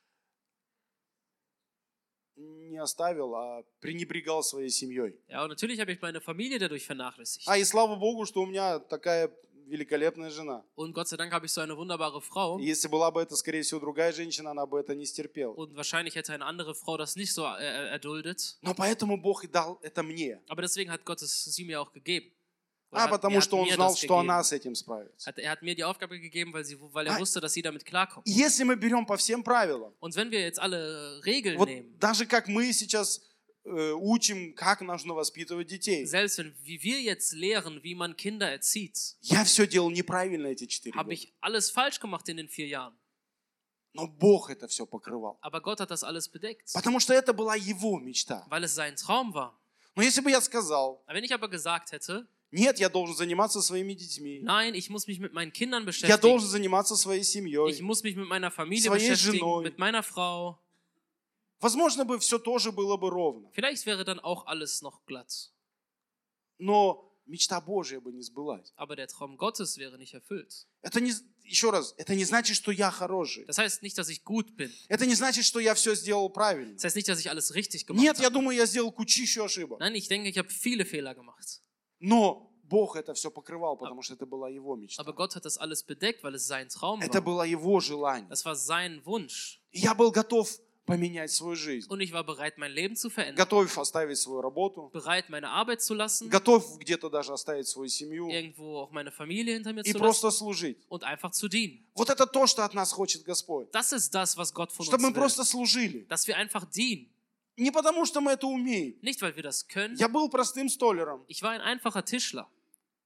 не оставил, а пренебрегал своей семьей. Ja, und natürlich habe ich meine Familie dadurch vernachlässigt. А и слава Богу, что у меня такая великолепная жена. Und Gott sei Dank habe ich so eine wunderbare Frau. И если была бы это, скорее всего, другая женщина, она бы это не стерпела. Und wahrscheinlich hätte eine andere Frau das nicht so äh, erduldet. Но поэтому Бог и дал это мне. Aber deswegen hat Gott es sie mir auch gegeben. Oder А hat- потому er hat что Он mir знал, das что она gegeben. с этим справится. Hat, er hat mir die Aufgabe gegeben, weil, sie, weil er Ah. wusste, dass sie damit klarkommt. И если мы берем по всем правилам, Und wenn wir jetzt alle Regeln вот nehmen, даже как мы сейчас э, учим, как нужно воспитывать детей, selbst wenn wie wir jetzt lehren, wie man Kinder erzieht, я все делал неправильно эти четыре habe года. ich alles falsch gemacht in den vier Jahren. Но Бог это все покрывал. Aber Gott hat das alles bedeckt, Потому что это была Его мечта. weil es sein Traum war. Но если бы я сказал, Wenn ich aber gesagt hätte, нет, я должен заниматься своими детьми, nein, ich muss mich mit meinen Kindern я beschäftigen, должен заниматься своей ich семьей, muss mich mit meiner Familie Своей beschäftigen, женой. mit meiner Frau, возможно бы все тоже было бы ровно. vielleicht wäre dann auch alles noch glatt. Но мечта Божья бы не сбылась. Aber der Traum Gottes wäre nicht erfüllt. Это не, еще раз, это не значит, что я хороший. Das heißt nicht, dass ich gut bin. Это не значит, что я все сделал правильно. Das heißt nicht, dass ich alles richtig gemacht Нет, я habe. думаю, я сделал кучищу ошибок. Nein, ich denke, ich habe viele Fehler gemacht. Но Бог это все покрывал, потому что это была Его мечта. Aber Gott hat das alles bedeckt, weil es sein Traum Это war. было Его желание. Das war sein Wunsch. И я был готов поменять свою жизнь. Und ich war bereit, mein Leben zu verändern. Готов оставить свою работу. Bereit, meine Arbeit zu lassen. Готов где-то даже оставить свою семью. Irgendwo auch meine Familie hinter mir И zu lassen. просто служить. Und einfach zu dienen. Вот это то, что от нас хочет Господь. Das ist das, was Gott von Чтобы мы uns will. просто служили. Dass wir einfach dienen. Не потому, что мы это умеем. Nicht, weil wir das können. Я был простым столяром. Ich war ein einfacher Tischler.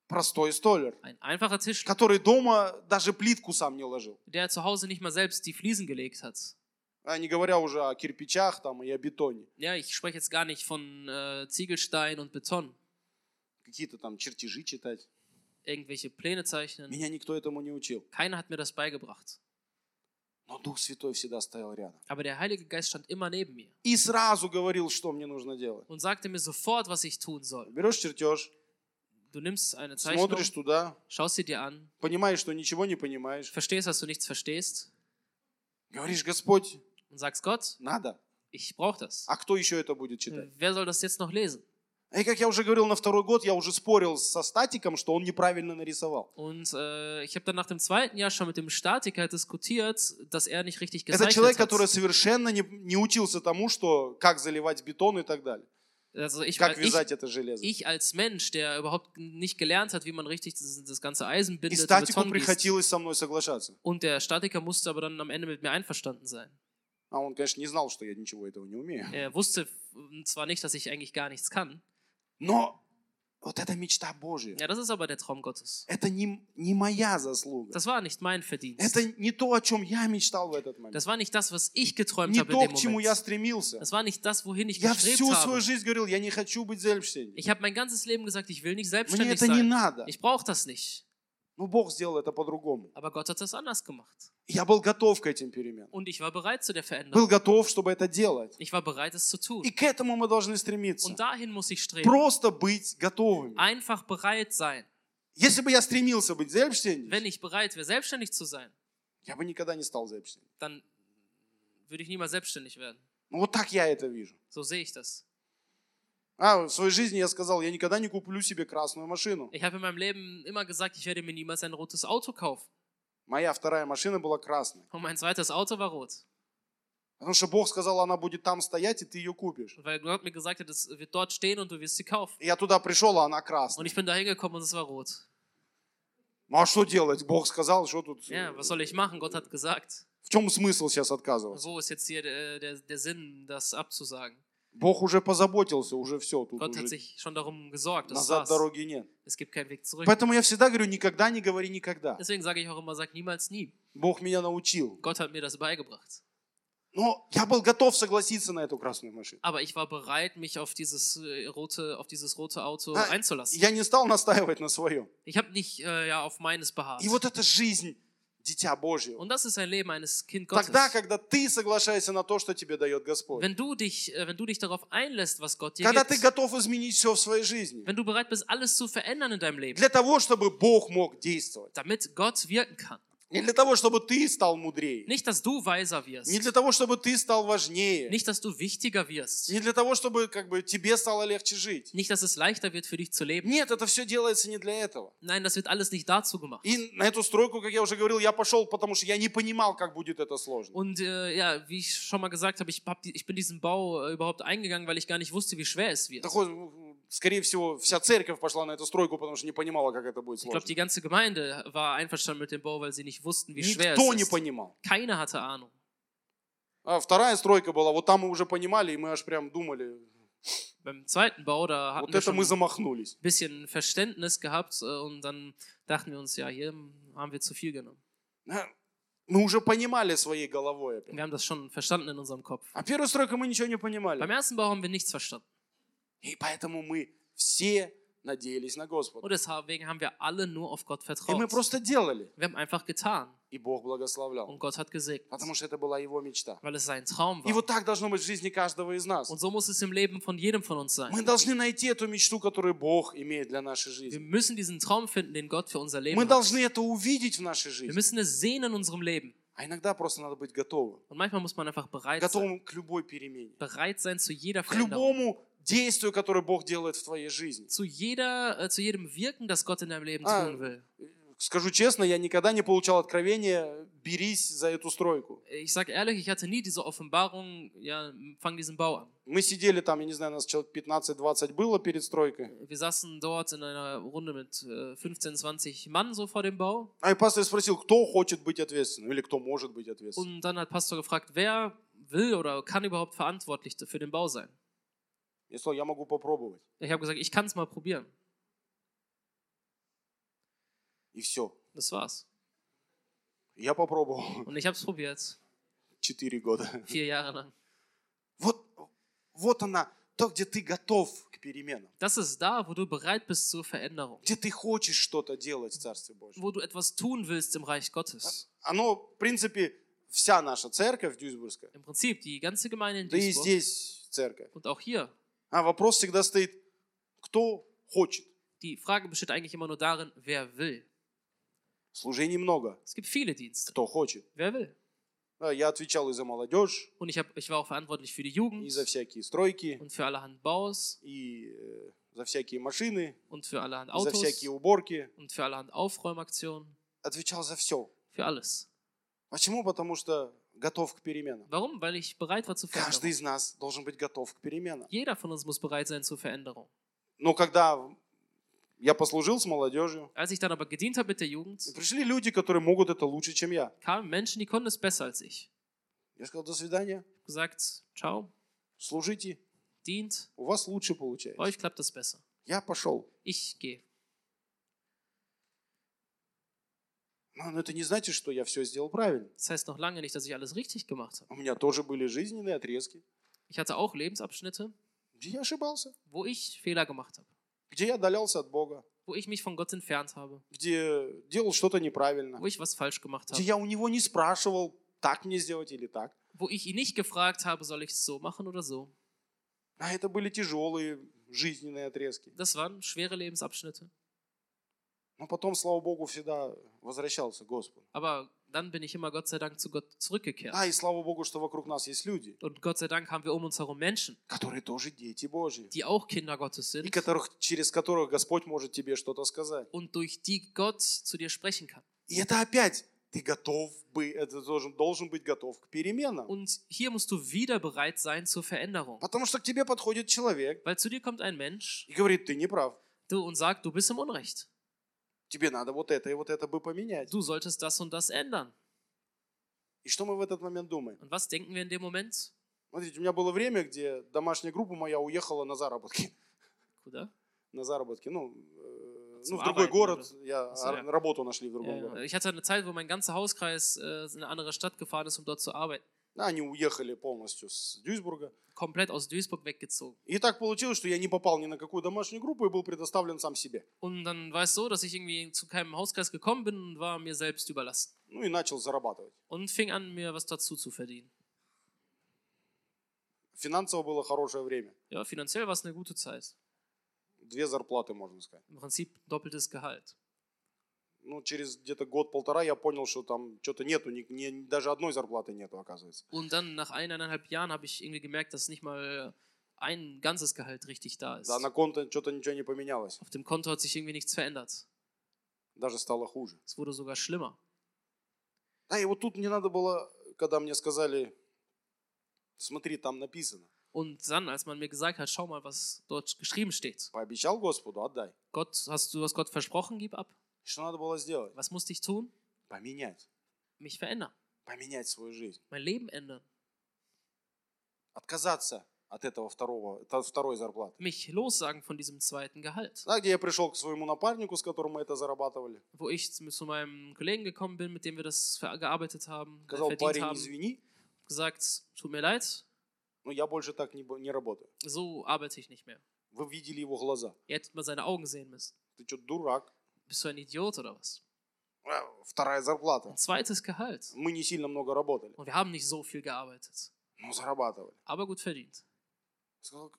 Простой столяр, Ein einfacher Tischler, который дома даже плитку сам не ложил. der zu Hause nicht mal selbst die Fliesen gelegt hat. А не говоря уже о кирпичах там и о бетоне. Ja, ich spreche jetzt gar nicht von äh, Ziegelstein und Beton, Какие-то там чертежи читать. irgendwelche Pläne zeichnen. Меня никто этому не учил. Keiner hat mir das beigebracht. Но Дух Святой всегда стоял рядом. Aber der Heilige Geist stand immer neben mir И сразу говорил, что мне нужно делать. und sagte mir sofort, was ich tun soll. Берешь чертеж, Du nimmst eine Zeichnung, смотришь туда, schaust sie dir an, понимаешь, что ничего не понимаешь. verstehst, dass du nichts verstehst Говоришь, Господь, und sagst, Gott, надо. ich brauche das. А кто еще это будет читать? Wer soll das jetzt noch lesen? И как я уже говорил, на второй год я уже спорил со статиком, что он неправильно нарисовал. Und äh, ich habe dann nach dem zweiten Jahr schon mit dem Statiker diskutiert, dass er nicht richtig Это человек, gezeichnet который hat. совершенно не, не учился тому, что как заливать бетон и так далее. Also ich, Как ich, вязать это железо. ich als Mensch, der überhaupt nicht gelernt hat, wie man richtig das, das ganze Eisen И bindet, und статику Beton gießt. приходилось со мной соглашаться. Und der Statiker musste aber dann am Ende mit mir einverstanden sein. А он, конечно, не знал, что я ничего этого не умею. Er wusste zwar nicht, dass ich eigentlich gar nichts kann. Но вот эта мечта Божья, Ja, das ist aber der Traum Gottes. это не, не моя заслуга. Das war nicht mein Verdienst. Это не то, о чем я мечтал в этот момент. Das war nicht das, was ich geträumt Не habe in то, dem к чему я Moment. стремился. Das war nicht das, wohin ich Я gestrebt всю свою habe. жизнь говорил, я не хочу быть selbstständig. Ich habe mein ganzes Leben gesagt, ich will nicht Мне selbstständig это не sein. надо. Ich brauche das nicht. Но Бог сделал это по-другому. Aber Gott hat das anders gemacht. Я был готов к этим переменам. Und ich war bereit zu der Был Veränderung. готов, чтобы это делать. Ich war bereit, es zu tun. И к этому мы должны стремиться. Und dahin muss ich streben. Просто быть готовыми. Einfach bereit sein. Если бы я стремился быть selbstständig, Wenn ich bereit wäre, selbstständig zu sein, я бы никогда не стал selbstständig. dann würde ich niemals selbstständig werden. Ну вот так я это вижу. So sehe ich das. А, в своей жизни я сказал, я никогда не куплю себе красную машину. Ich habe in meinem Leben immer gesagt, ich werde mir niemals ein rotes Auto kaufen. Моя вторая машина была красной. Und mein zweites Auto war rot. Потому что Бог сказал, она будет там стоять, и ты ее купишь. Und weil Gott mir gesagt hat, es wird dort stehen und du wirst sie kaufen. И я туда пришел, а она Und красная. ich bin da hingekommen und es war rot. Ну а что делать? Бог сказал, что тут... Ja, was soll ich machen? Gott hat gesagt. В чем смысл сейчас отказываться? Wo ist jetzt hier der, der, der Sinn, das abzusagen? Бог уже позаботился, уже все. Тут Gott hat уже sich schon darum gesorgt. Das назад war's. дороги нет. Es gibt keinen Weg zurück. Поэтому я всегда говорю, никогда не говори никогда. Deswegen sage ich auch immer, sag niemals nie. Bог меня научил. Gott hat mir das beigebracht. Но я был готов согласиться на эту красную машину. Aber ich war bereit, mich auf dieses äh, rote, auf dieses rote Auto А, einzulassen. Я не стал настаивать на своем. Ich habe nicht äh, ja, auf meines beharrt. И вот эта жизнь Дитя Божьего. Und das ist ein Leben eines Kind Gottes. Тогда, когда ты соглашаешься на то, что тебе дает Господь. Wenn du dich, äh, wenn du dich darauf einlässt, was Gott dir Когда ты gibt. готов изменить все в своей жизни. Wenn du bereit bist, alles zu verändern in deinem Leben. Для того, чтобы Бог мог действовать. Damit Gott wirken kann. Не для того, чтобы ты стал мудрее. Nicht, dass du weiser wirst. Не для того, чтобы ты стал важнее. Nicht, dass du wichtiger wirst. Не для того, чтобы как бы, тебе стало легче жить. Nicht, dass es leichter wird für dich zu leben. Нет, это все делается не для этого. Nein, das wird alles nicht dazu gemacht. И на эту стройку, как я уже говорил, я пошел, потому что я не понимал, как будет это сложно. Und äh, ja, wie ich schon mal gesagt habe, ich, hab die, ich bin diesen Bau äh, überhaupt eingegangen, weil ich gar nicht wusste, wie schwer es wird. Такой, скорее всего, вся церковь пошла на эту стройку, потому что не понимала, как это будет Ich glaube, сложно. die ganze Gemeinde war einverstanden mit dem Bau, weil sie nicht wussten, wie schwer Никто es не ist. понимал. Keiner hatte Ahnung. А вторая стройка была, вот там мы уже понимали, и мы аж прям думали, Beim zweiten Bau, da hatten вот wir это schon мы ein замахнулись. bisschen Verständnis gehabt äh, und dann dachten wir uns, ja, hier haben wir zu viel genommen. Мы уже понимали своей головой опять. Wir haben das schon verstanden in unserem Kopf. А первую стройку мы ничего не Beim понимали. ersten Bau haben wir nichts verstanden. И поэтому мы все надеялись на Господа. Und deswegen haben wir alle nur auf Gott И мы vertraut. просто делали. Wir haben einfach getan И Бог благословлял. und Gott hat gesegnet, Потому что это была Его мечта. weil es sein Traum И war. вот так должно быть в жизни каждого из нас. Und so muss es im Leben von jedem von uns sein. Мы должны найти эту мечту, которую Бог имеет для нашей Wir жизни. müssen diesen Traum finden, den Gott für unser Leben Мы hat. должны это увидеть в нашей Wir жизни. müssen es sehen in unserem Leben. А иногда просто надо быть готовым. Und manchmal muss man einfach bereit sein. Готовым к любой перемене. Bereit sein zu jeder К Veränderung. любому действию, которое Бог делает в твоей жизни. Zu, jeder, äh, zu jedem Wirken, das Gott in deinem Leben Ah. tun will. Скажу честно, я никогда не получал откровения, берись за эту стройку. Ich sage ehrlich, ich hatte nie diese Offenbarung, ja, fang diesen Bau an. Мы сидели там, я не знаю, нас человек пятнадцать-двадцать было перед стройкой. Wir saßen dort in einer Runde mit äh, fünfzehn, zwanzig Mann so vor dem Bau. А и пастор спросил, кто хочет быть ответственным или кто может быть ответственным. Und dann hat Pastor gefragt, wer will oder kann überhaupt verantwortlich für den Bau sein? Я сказал, я могу попробовать. Ich habe gesagt, ich kann es mal probieren. И все. Das war's. Я попробовал Und ich habe es probiert. четыре года. Vier Jahre lang. Вот, вот она, то, где ты готов к переменам. Das ist da, wo du bereit bist zur Veränderung. Где ты хочешь что-то делать в Царстве Божьем. Wo du etwas tun willst im Reich Gottes. Оно, в принципе, вся наша церковь Дюйсбургская, Im Prinzip die ganze Gemeinde in да и Duisburg здесь церковь. und auch hier. А вопрос всегда стоит, кто хочет. Die Frage besteht eigentlich immer nur darin, wer will. Служений много. Es gibt viele Dienste. Кто хочет. Wer will? Да, я отвечал и за молодежь, Und ich, hab, ich war auch verantwortlich für die и Jugend за всякие стройки, und für allerhand Baus и э, за всякие машины, und für allerhand и за Autos всякие уборки. und für allerhand Aufräumaktionen. Отвечал за все. Für alles. Почему? Потому что готов к переменам. Warum? Weil ich bereit war zur Каждый Veränderung. из нас должен быть готов к переменам. Jeder von uns muss bereit sein zur Veränderung. Но когда я послужил с молодежью, Als ich dann aber gedient habe mit der Jugend, пришли люди, которые могут это лучше, чем я. kamen Menschen, die konnten es besser als ich. Я сказал, до свидания, Ich habe gesagt, ciao, служите, dient, у вас лучше bei получается. euch klappt das besser. Я пошел. Ich gehe. Но это не значит, что я все сделал правильно. Das heißt noch lange nicht, dass ich alles richtig gemacht habe. У меня тоже были жизненные отрезки, Ich hatte auch Lebensabschnitte, где я ошибался, wo ich Fehler gemacht habe, где я отдалялся от Бога, wo ich mich von Gott entfernt habe, где делал что-то неправильно, wo ich was falsch gemacht где habe, я у него не спрашивал, так мне сделать или так. wo ich ihn nicht gefragt habe, soll ich es so machen oder so. А это были тяжелые жизненные отрезки. Das waren schwere Lebensabschnitte. Но потом, слава Богу, всегда возвращался к Господу. Aber dann bin ich immer Gott sei Dank zu Gott zurückgekehrt. А, и слава Богу, что вокруг нас есть люди, Und Gott sei Dank haben wir um uns herum Menschen, которые тоже дети Божьи, die auch Kinder Gottes и sind которых, через которых Господь может тебе что-то сказать. und durch die Gott zu dir sprechen kann. И это опять, ты готов быть, это должен, должен быть готов к переменам. Und hier musst du wieder bereit sein zur Veränderung. Потому что к тебе подходит человек Weil zu dir kommt ein Mensch и говорит, ты не прав. du, und sagt, du bist im Unrecht. Тебе надо вот это и вот это бы поменять. Du solltest das und das ändern. И что мы в этот момент думаем? Und was denken wir in dem Moment? Смотрите, у меня было время, где домашняя группа моя уехала на заработки. Kуда? На заработки. Ну, э, Zum ну в другой Arbeiten, город. oder? Я Ach so, ja. работу нашли в Ja, другом ja. городе. Ich hatte eine Zeit, wo mein ganzer Hauskreis äh, in eine andere Stadt gefahren ist, um dort zu arbeiten. Они уехали полностью с Дюйсбурга. Komplett aus Duisburg weggezogen. И так получилось, что я не попал ни на какую домашнюю группу и был предоставлен сам себе. Und dann war es so, dass ich irgendwie zu keinem Hauskreis gekommen bin und war mir selbst überlassen. Ну и начал зарабатывать. Und fing an, mir was dazu zu verdienen. Финансово было хорошее время. Ja, finanziell war es eine gute Zeit. Две зарплаты, можно сказать. Im Prinzip doppeltes Gehalt. Ну, через где-то год-полтора я понял, что там что-то нету, ни, ни, даже одной зарплаты нету, оказывается. Und dann nach eineinhalb Jahren habe ich irgendwie gemerkt, dass nicht mal ein ganzes Gehalt richtig da ist. Да, на конто что-то ничего не поменялось. Auf dem Konto hat sich irgendwie nichts verändert. Даже стало хуже. Es wurde sogar schlimmer. Да, и вот тут мне надо было, когда мне сказали, смотри, там написано. Und dann, als man mir gesagt hat, schau mal, was dort geschrieben steht. Пообещал Господу, отдай. Gott, hast du hast Gott versprochen, gib ab. Что надо было сделать? Was musste ich tun? Поменять. Mich verändern. Поменять свою жизнь. Mein Leben ändern. Отказаться от этого второго, от второй зарплаты. Mich lossagen von diesem zweiten Gehalt. Да, где я пришел к своему напарнику, с которым мы это зарабатывали. Wo ich zu zu meinem Kollegen gekommen bin, mit dem wir das ver- gearbeitet haben, äh, Сказал, verdient парень, haben, извини, gesagt, tut mir leid, но я больше так не, бо- не работаю. so arbeite ich nicht mehr. Вы видели его глаза. Ihr hättet mal seine Augen sehen müssen. Ты что, дурак? Bist du ein Idiot oder was? А, Вторая зарплата. Ein zweites Gehalt. Мы не сильно много работали, Und wir haben nicht so viel gearbeitet, но зарабатывали. aber gut verdient. Сказал,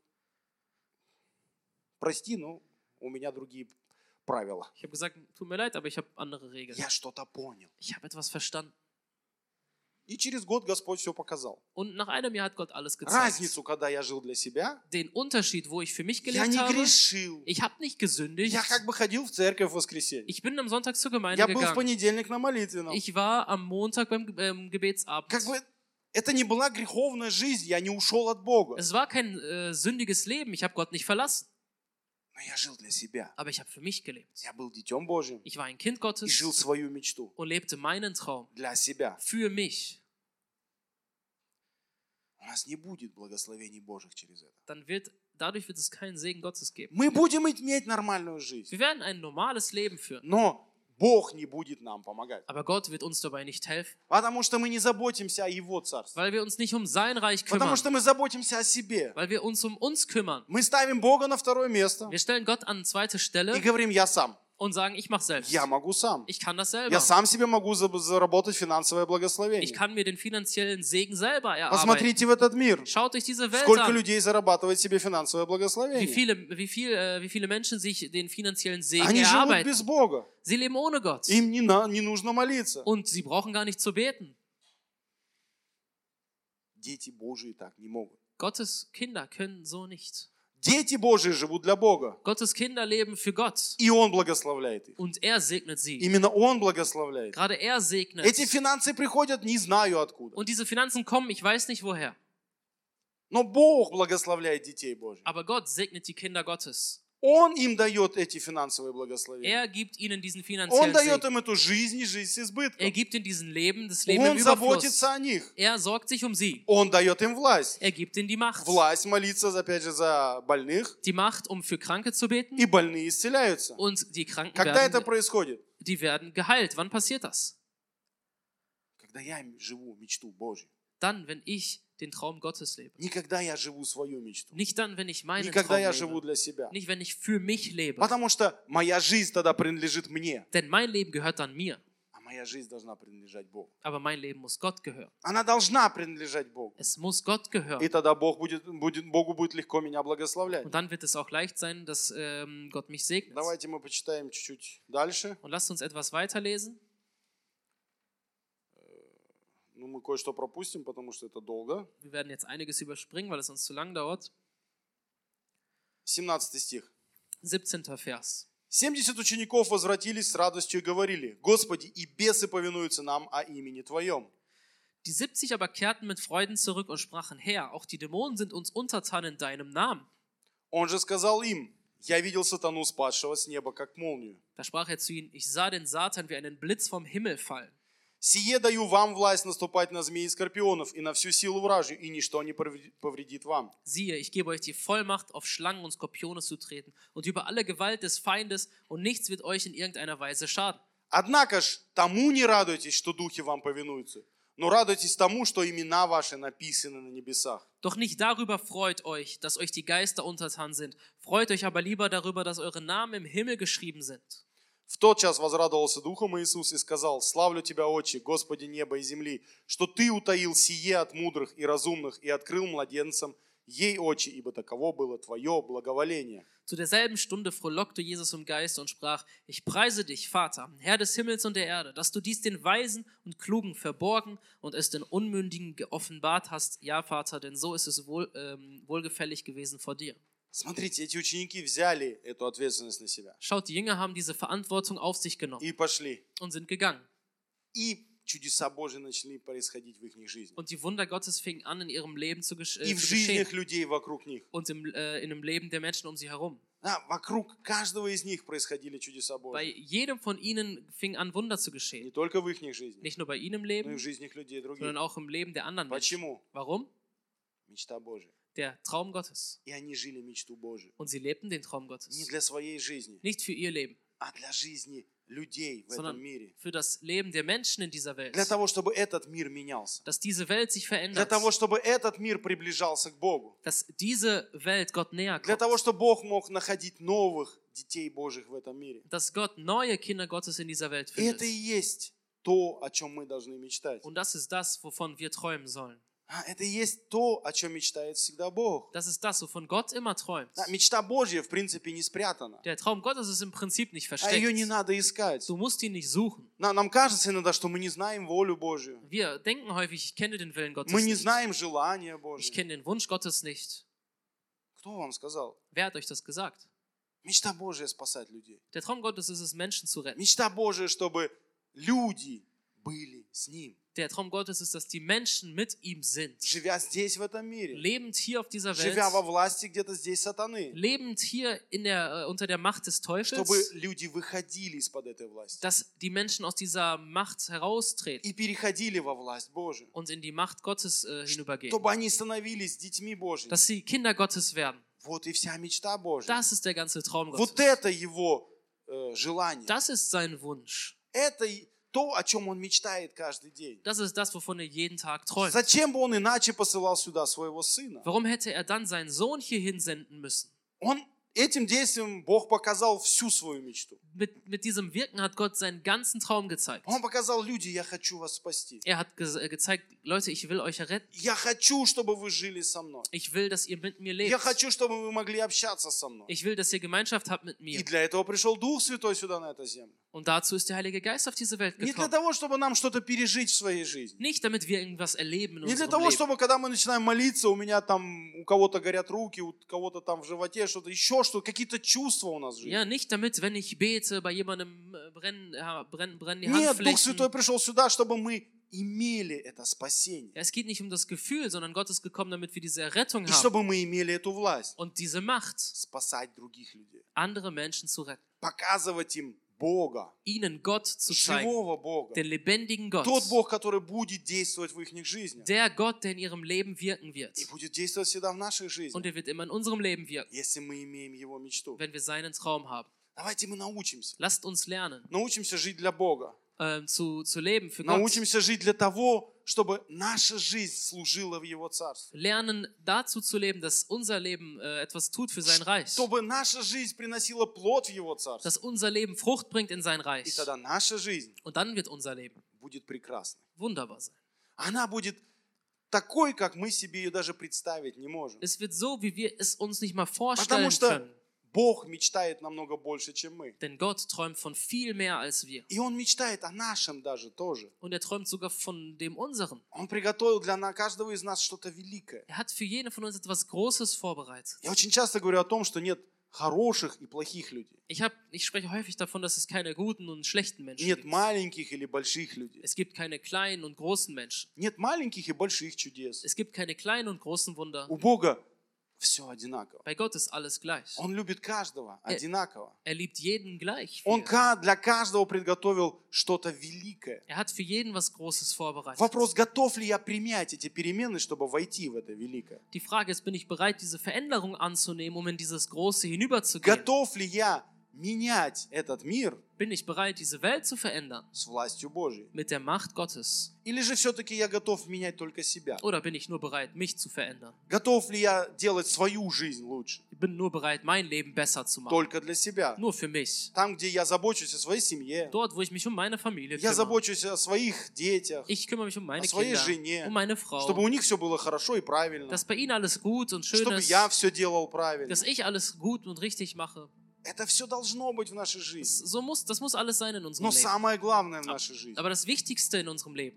прости, но у меня другие правила. Ich habe gesagt, tut mir leid, aber ich habe andere Regeln. Я что-то понял. Ich habe etwas verstanden. И через год Господь все показал. Und nach einem Jahr hat Gott alles gezeigt. Разницу, когда я жил для себя, Den Unterschied, wo ich für mich я gelebt не habe, грешил. ich habe nicht gesündigt. Я как бы ходил в церковь в воскресенье. Ich bin am Sonntag zur Gemeinde Я был в gegangen. понедельник на молитвенном. Ich war am Montag beim ähm, Gebetsabend. Как бы это не была греховная жизнь, я не ушел от Бога. Es war kein äh, sündiges Leben. Ich habe Gott nicht verlassen. Но я жил для себя. Aber ich habe für mich gelebt. Я был детем Божьим Ich war ein Kind и Gottes жил свою мечту und lebte meinen Traum для себя. für mich. У нас не будет благословений Божьих через это. Dann wird, dadurch wird es keinen Segen Gottes geben. Мы будем иметь нормальную жизнь, Wir werden ein normales Leben führen. но Бог не будет нам помогать. Aber Gott wird uns dabei nicht helfen, Потому что мы не заботимся о Его Царстве. weil wir uns nicht um sein Reich Потому kümmern, что мы заботимся о себе. weil wir uns um uns kümmern. Мы ставим Бога на второе место Wir stellen Gott an zweite и Stelle говорим, я сам. und sagen, ich mache selbst. Я могу сам. Ich kann das Я selber. сам себе могу за- заработать финансовое Ich благословение. kann mir den finanziellen Segen selber erarbeiten. Посмотрите в этот мир. Schaut euch diese Welt Сколько an. людей зарабатывает себе финансовое Wie благословение. viele, wie, viel, äh, wie viele Menschen sich den finanziellen Segen Они живут erarbeiten. без Бога. Sie leben ohne Gott. Им не, на- не нужно молиться. Und sie brauchen gar nicht zu beten. Дети Божии так не могут. Gottes Kinder können so nicht. Дети Божии живут для Бога. Gottes Kinder leben für Gott. И Он благословляет их. Und er segnet sie. Именно Он благословляет. Gerade er segnet. Эти финансы приходят, не знаю откуда. Und diese Finanzen kommen, ich weiß nicht woher. Но Бог благословляет детей Божьих. Aber Gott segnet die Kinder Gottes. Он им дает эти финансовые благословения. Er gibt ihnen diesen Он finanziellen дает Segen. им эту жизнь и жизнь с Er избытком. gibt ihnen diesen Leben, das Leben im Он Überfluss. заботится о них. Er sorgt sich um sie. Он дает им власть. Er gibt ihnen die Macht. Власть молиться, опять же, за больных. Die Macht, um für Kranke zu beten. И больные исцеляются. Und die Kranken Когда это werden, происходит? die werden geheilt. Wann passiert das? Когда я живу мечту Божью. Dann, wenn ich den Traum Gottes lebe. Не когда я живу свою мечту. Nicht dann, wenn ich meinen Не Traum когда я живу lebe. для себя. Nicht, wenn ich für mich lebe. Потому что моя жизнь тогда принадлежит мне. Denn mein Leben gehört dann mir. А моя жизнь должна принадлежать Богу. Aber mein Leben muss Gott gehören. Она должна принадлежать Богу. Es muss Gott gehören. И тогда Бог будет, будет, Богу будет легко меня благословлять. Und dann wird es auch leicht sein, dass ähm, Gott mich segnet. Давайте мы почитаем чуть-чуть дальше. Und lasst uns etwas weiterlesen. Ну, мы кое-что пропустим, потому что это долго. Wir werden jetzt einiges überspringen, weil es uns zu lang dauert. семнадцатый стих. siebzehnter Vers. семьдесят учеников возвратились с радостью и говорили: Господи, и бесы повинуются нам о имени Твоем. Die siebzig aber kehrten mit Freuden zurück und sprachen, Herr, auch die Dämonen sind uns untertan in deinem Namen. Он же сказал им: Я видел сатану, спадшего с неба, как молнию. Da sprach er zu ihnen, ich sah den Satan wie einen Blitz vom Himmel fallen. Сие даю вам власть наступать на змеи и скорпионов и на всю силу вражью, и ничто не повредит вам. Siehe, ich gebe euch die Vollmacht, auf Schlangen und Skorpione zu treten und über alle Gewalt des Feindes, und nichts wird euch in irgendeiner Weise schaden. Однако ж тому не радуйтесь, что духи вам повинуются, но радуйтесь тому, что имена ваши написаны на небесах. Doch nicht darüber freut euch, dass euch die Geister untertan sind. Freut euch aber lieber darüber, dass eure Namen im Himmel geschrieben sind. В тот час возрадовался Духом Иисус и сказал: «Славлю Тебя, Отче, Господи неба и земли, что Ты утаил сие от мудрых и разумных и открыл младенцам ей, Отче, ибо таково было Твое благоволение». Zu derselben Stunde frohlockte Jesus im Geist und sprach, ich preise dich, Vater, Herr des Himmels und der Erde, dass du dies den Weisen und Klugen verborgen und es den Unmündigen geoffenbart hast. Ja, Vater, denn so ist es wohl, ähm, wohlgefällig gewesen vor dir. Смотрите, эти ученики взяли эту ответственность на себя Schaut, die Jünger haben diese Verantwortung auf sich genommen и пошли. und sind gegangen. И чудеса Божьи начали происходить в их жизни. Und die Wunder Gottes fingen an, in ihrem Leben zu, gesch И äh, в zu жизнях geschehen людей вокруг них. und im, äh, in dem Leben der Menschen um sie herum. Да, вокруг каждого из них происходили чудеса Bei Божьи. jedem von ihnen fing an, Wunder zu Не geschehen. только в их жизни, Nicht nur bei ihnen im но и Leben, в жизнях людей других. sondern auch im Leben der anderen Menschen. Почему? Warum? Мечта Божья. Der Traum Gottes. И они жили мечту Божью. Und sie lebten den Traum Не Gottes. для своей жизни, Nicht für ihr Leben, а для жизни людей в этом sondern мире. für das Leben der Menschen in dieser Welt. Для того, чтобы этот мир менялся. Dass diese Welt sich Для verändert. того, чтобы этот мир приближался к Богу. Dass diese Welt Gott näher Для kommt. того, чтобы Бог мог находить новых детей Божьих в этом мире. Dass Gott neue Kinder Gottes in dieser Welt И это и findet. есть то, о чем мы должны мечтать. Und das ist das, wovon wir träumen sollen. А, Это и есть то, о чем мечтает всегда Бог. Das ist das, wovon Gott immer träumt. Да, мечта Божья, в принципе, не спрятана. Der Traum Gottes ist im Prinzip nicht А ее не versteckt. надо искать. Du musst ihn nicht suchen. На- Нам кажется иногда, что мы не знаем волю Божью. Wir denken häufig, ich kenne den Willen Gottes Мы не nicht. знаем желания Ich Божьего. kenne den Wunsch Gottes nicht. Кто вам сказал? Wer hat euch das gesagt? Мечта Божья спасать людей. Der Traum Gottes ist es, Menschen zu retten. Мечта Божья, чтобы люди были с Ним. Der Traum Gottes ist, dass die Menschen mit ihm sind. Живя здесь, в этом мире. Lebend hier auf dieser Живя во Welt. власти где-то здесь сатаны. Lebend hier in der, äh, unter der Macht des Чтобы Teufels. люди выходили из-под этой власти. Dass die Menschen aus dieser Macht heraustreten И переходили во власть Божию. und in die Macht Gottes äh, hinübergehen. Чтобы они становились детьми Божьими. Dass sie Kinder Gottes werden. Вот и вся мечта Божья. Das ist der ganze Traum Вот Gottes. это Его э, желание. Das ist sein Wunsch. Это и то, о чем он mечтает каждый день. Das ist das, wovon er jeden Tag träumt. Зачем бы он иначе посылал сюда своего сына? Warum hätte er dann seinen Sohn hier hinsenden müssen? Он этим действием Бог показал всю свою мечту. Mit, mit diesem Wirken hat Gott seinen ganzen Traum gezeigt. Он показал: люди, я хочу вас спасти. Er hat ge gezeigt, Leute, ich will euch retten. Я хочу, чтобы вы жили со мной. Ich will, dass ihr mit mir Я lebt. хочу, чтобы вы могли общаться со мной. Ich will, dass ihr Gemeinschaft habt mit И mir. для этого пришел Дух Святой сюда, на эту землю. Und dazu ist der Heilige Geist auf diese Welt Не для gekommen. того, чтобы нам что-то пережить в своей жизни. Nicht, damit wir irgendwas erleben in Не для unserem того, Leben. чтобы, когда мы начинаем молиться, у меня там, у кого-то горят руки, у кого-то там в животе, что-то еще, что какие-то чувства у нас в жизни. Ja, nicht damit, wenn ich bete, bei jemandem äh, brennen, ja, brennen, brennen die Нет, Дух Handflächen. Святой пришел сюда, чтобы мы имели это спасение. Ja, es geht nicht um das Gefühl, sondern Gott ist gekommen, damit wir diese Errettung И haben чтобы мы имели эту власть. und diese Macht, Спасать других людей. andere Menschen zu retten. Показывать им Бога. Ihnen Gott zu zeigen, Живого Бога. den lebendigen Gott. Тот Бог, который будет действовать в их жизнях. Der Gott, der in ihrem Leben wirken wird. И будет действовать всегда в нашей Und жизни. er wird immer in unserem Leben wirken, Если мы имеем Его мечту. wenn wir seinen Traum haben. Давайте мы научимся. Lasst uns lernen, Научимся жить для Бога. ähm, zu, zu leben für Gott. Научимся жить для того, чтобы наша жизнь служила в Его Царстве. Lernen dazu zu leben, dass unser Leben äh, etwas tut für sein Reich. Чтобы наша жизнь приносила плод в Его Царстве. Dass unser Leben Frucht bringt in sein И Reich. тогда наша жизнь Und dann wird unser Leben будет прекрасной. wunderbar sein. Она будет такой, как мы себе ее даже представить не можем. Es wird so, wie wir es uns nicht mal Потому vorstellen что können. Бог мечтает намного больше, чем мы. Denn Gott träumt von viel mehr als wir. И Он мечтает о нашем даже тоже. Und er träumt sogar von dem unseren. Он приготовил для на- каждого из нас что-то великое. Er hat für jeden von uns etwas Großes vorbereitet. Я очень часто говорю о том, что нет хороших и плохих людей. Ich, hab, ich spreche häufig davon, dass es keine guten und schlechten Menschen Нет gibt. маленьких или больших людей. Es gibt keine kleinen und großen Menschen. Нет маленьких и больших чудес. Es gibt keine kleinen und großen Wunder. У Бога все одинаково. Bei Gott ist alles gleich. Он любит каждого одинаково. Er liebt jeden gleich. Он Viel. ка- для каждого приготовил что-то великое. Er hat für jeden was Großes vorbereitet. Вопрос, готов ли я принять эти перемены, чтобы войти в это великое? Die Frage ist, bin ich bereit, diese Veränderung anzunehmen, um in dieses Große hinüberzugehen? Готов ли я менять этот мир Bin ich bereit, diese Welt zu verändern с властью Божьей? mit der Macht Gottes? Или же все-таки я готов менять только себя? Oder bin ich nur bereit, mich zu verändern? Готов ли я делать свою жизнь лучше? Ich bin nur bereit, mein Leben besser zu machen. Только для себя. Nur für mich. Там, где я забочусь о своей семье, Dort, wo ich mich um meine Familie я kümmere. забочусь о своих детях, Ich kümmere mich um meine о своей Kinder, жене, um meine чтобы Frau. у них все было хорошо и правильно, Dass bei ihnen alles gut und schön чтобы ist. я все делал правильно. Dass ich alles gut und richtig mache. Это все должно быть в нашей жизни. So muss, das muss alles sein in unserem Но Leben. самое главное в нашей жизни, Aber das Wichtigste in unserem Leben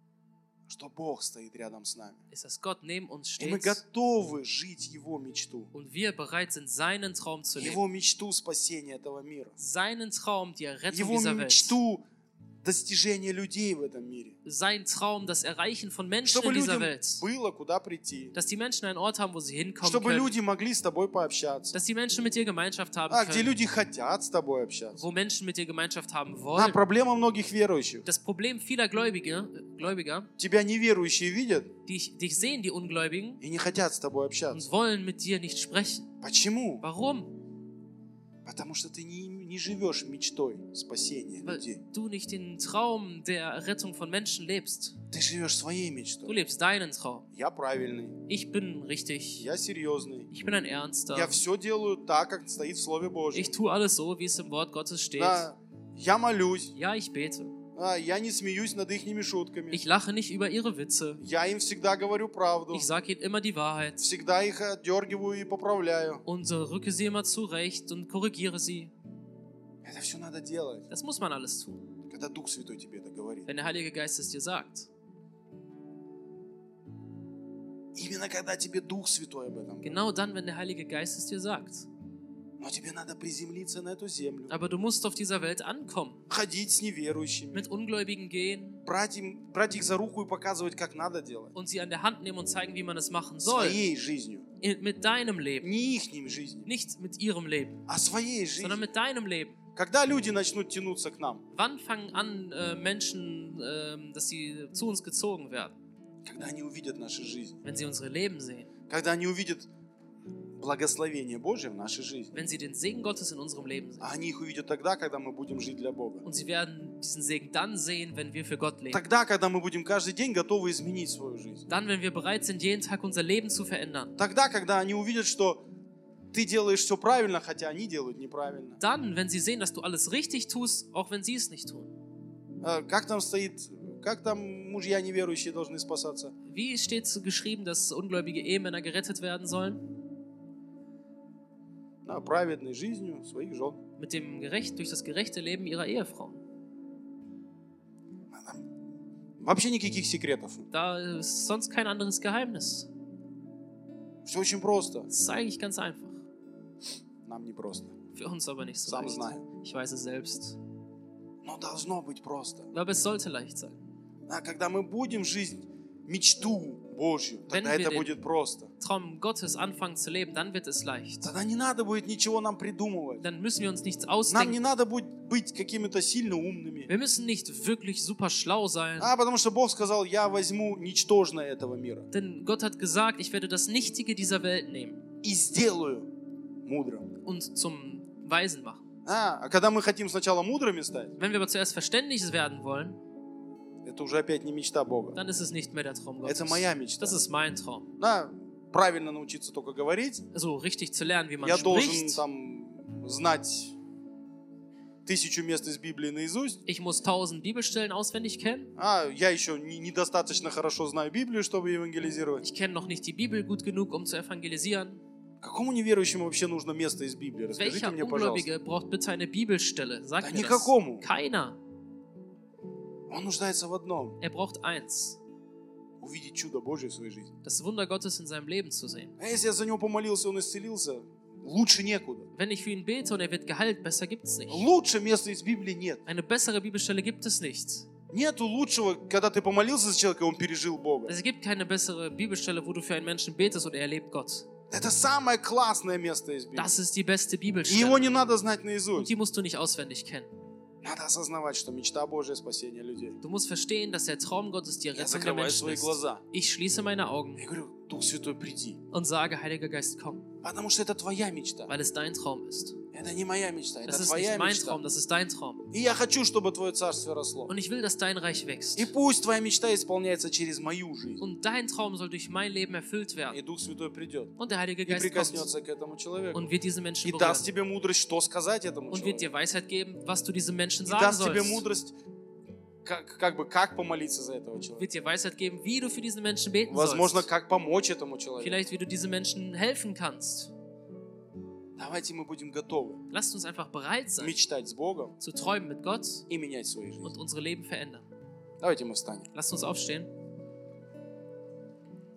что Бог стоит рядом с нами. ist, dass Gott neben uns И мы steht готовы жить Его мечту. und wir bereit sind, seinen Traum zu leben. Его мечту спасения этого мира. Seinen Traum, die Errettung Его dieser Welt. мечту достижения людей в этом мире. Sein Traum, das Erreichen von Menschen Чтобы in dieser людям Welt. было куда прийти. Dass die Menschen einen Ort haben, wo sie hinkommen Чтобы können. люди могли с тобой пообщаться. Dass die Menschen mit dir Gemeinschaft haben А где können. люди хотят с тобой общаться. Wo Menschen mit dir Gemeinschaft haben А wollen. проблема многих верующих. Das Problem vieler Gläubige, äh, Gläubiger, Тебя неверующие видят die dich sehen, die Ungläubigen, и не хотят с тобой und общаться. wollen mit dir nicht sprechen. Почему? Warum? Потому что ты не, не живешь мечтой спасения Weil людей. du nicht den Traum der Errettung von Menschen lebst. Ты живешь своей Du мечтой. lebst deinen Traum. Я правильный, Ich bin richtig. я серьезный. Ich bin ein Ernster. Я все делаю так, как стоит в Слове Божьем. Ich tue alles so, wie es im Wort Gottes steht. Да, я молюсь, Ja, ich bete. а, я не смеюсь над ихними шутками. Ich lache nicht über ihre Witze. Я им всегда говорю правду. Ich sage ihnen immer die Wahrheit Всегда их отдергиваю и поправляю. und rücke sie immer zurecht und korrigiere sie. Это все надо делать, Das muss man alles tun, когда Дух Святой тебе это говорит. wenn der Heilige Geist es dir sagt. Именно когда тебе Дух Святой об этом говорит. Genau dann, wenn der Heilige Geist es dir sagt. Но тебе надо приземлиться на эту землю. Aber du musst auf dieser Welt ankommen, Ходить с неверующими. mit Ungläubigen gehen Брать, им, брать их за руку и показывать, как надо делать. und sie an der Hand nehmen und zeigen, wie man es machen soll. Своей жизнью. In- Mit deinem Leben. Не ихней жизнью, Nicht mit ihrem Leben, а своей sondern жизнью. mit deinem Leben. Когда люди начнут тянуться к нам? Wann fangen an äh, Menschen, ähm, dass sie zu uns gezogen werden? Когда они увидят нашу жизнь. Wenn sie unsere Leben sehen. Когда они увидят благословение Божье в нашей жизни. wenn sie den Segen Gottes in unserem Leben sehen. А они их увидят тогда, когда мы будем жить для Бога. Und sie werden diesen Segen dann sehen, wenn wir für Gott leben. Тогда, когда мы будем каждый день готовы изменить свою жизнь. Dann, wenn wir bereit sind, jeden Tag unser Leben zu verändern. Тогда, когда они увидят, что ты делаешь все правильно, хотя они делают неправильно. Dann, wenn sie sehen, dass du alles richtig tust, auch wenn sie es nicht tun. А, Как там стоит, как там мужья неверующие должны спасаться? Wie steht geschrieben, dass ungläubige Ehemänner gerettet werden sollen? На праведной жизнью своих жен. Mit dem gerecht, durch das gerechte Leben ihrer Ehefrauen. Вообще никаких секретов. Da ist sonst kein anderes Geheimnis. Все очень просто. Es ist eigentlich ganz einfach. Нам не просто. Für uns aber nicht so Сам leicht. знаю. Ich weiß es selbst. Но должно быть просто. Aber es sollte leicht sein. А когда мы будем жизнь, мечту Божью, тогда Wenn wir это den- будет просто. Traum Gottes anfangen zu leben, dann wird es leicht. Тогда не надо будет ничего нам придумывать. Dann müssen wir uns nichts Нам не ausdenken. надо будет быть какими-то сильно умными. Wir müssen nicht wirklich super schlau sein. А, потому что Бог сказал, я возьму ничтожное этого мира Denn Gott hat gesagt, ich werde das Nichtige dieser Welt nehmen и сделаю мудрым. und zum Weisen machen. А, а когда мы хотим сначала мудрыми стать, Wenn wir aber zuerst verständig werden wollen, это уже опять не мечта Бога. dann ist es nicht mehr der Traum Gottes. Это моя мечта. Das ist mein Traum. Да, правильно научиться только говорить. So richtig zu lernen, wie man Я должен spricht. там знать тысячу мест из Библии наизусть. Ich muss tausend Bibelstellen auswendig kennen. А я еще не- недостаточно хорошо знаю Библию, чтобы евангелизировать. Ich kenne noch nicht die Bibel gut genug, um zu evangelisieren. Какому неверующему вообще нужно место из Библии? Расскажите Welcher мне, пожалуйста. Ungläubige braucht bitte eine Bibelstelle? Sag Да mir das. никакому. Keiner. Он нуждается в одном. Er braucht eins. Увидеть чудо Божье в своей жизни. Das Wunder Gottes in seinem Leben zu sehen. А если я за него помолился, он исцелился, лучше некуда. Wenn ich für ihn bete und er wird geheilt, besser gibt es nicht. Лучше места из Библии нет. Eine bessere Bibelstelle gibt es nicht. Нету лучшего, когда ты помолился за человека, и он пережил Бога. Es gibt keine bessere Bibelstelle, wo du für einen Menschen betest und er erlebt Gott. Это самое классное место из Библии. Das ist die beste И его Bibelstelle. не надо знать Und наизусть. die musst du nicht auswendig kennen. Надо осознавать, что мечта Божья — спасение людей. Du musst verstehen, dass der Traum Gottes die Я Rettung der закрываю Menschen свои ist. глаза. Ich schließe meine Augen Я говорю, Дух Святой, приди. und sage, Heiliger Geist, komm, Потому что это твоя мечта. weil es dein Traum ist. Это не моя мечта, это Das ist твоя nicht mein мечта. Traum, das ist dein Traum. И я хочу, чтобы твое царствие росло. Und ich will, dass dein Reich wächst. И пусть твоя мечта исполняется через мою жизнь. Und dein Traum soll durch mein Leben erfüllt И werden. Дух Святой придет Und der Heilige и Geist kommt прикоснется к этому человеку. und wird diese Menschen И даст berühren. тебе мудрость, что сказать этому Und wird человеку. dir Weisheit geben, was du diesem Menschen И sagen даст тебе sollst. мудрость, как, как бы, как помолиться за этого человека. Wird dir Weisheit geben, wie du für diesen Menschen beten Возможно, sollst. как помочь этому человеку. Vielleicht, wie du diesen Menschen helfen kannst. Давайте мы будем готовы Lasst uns einfach bereit sein, мечтать с Богом zu träumen mit Gott и менять свою жизнь. und unsere Leben verändern. Давайте мы встанем. Lasst uns aufstehen.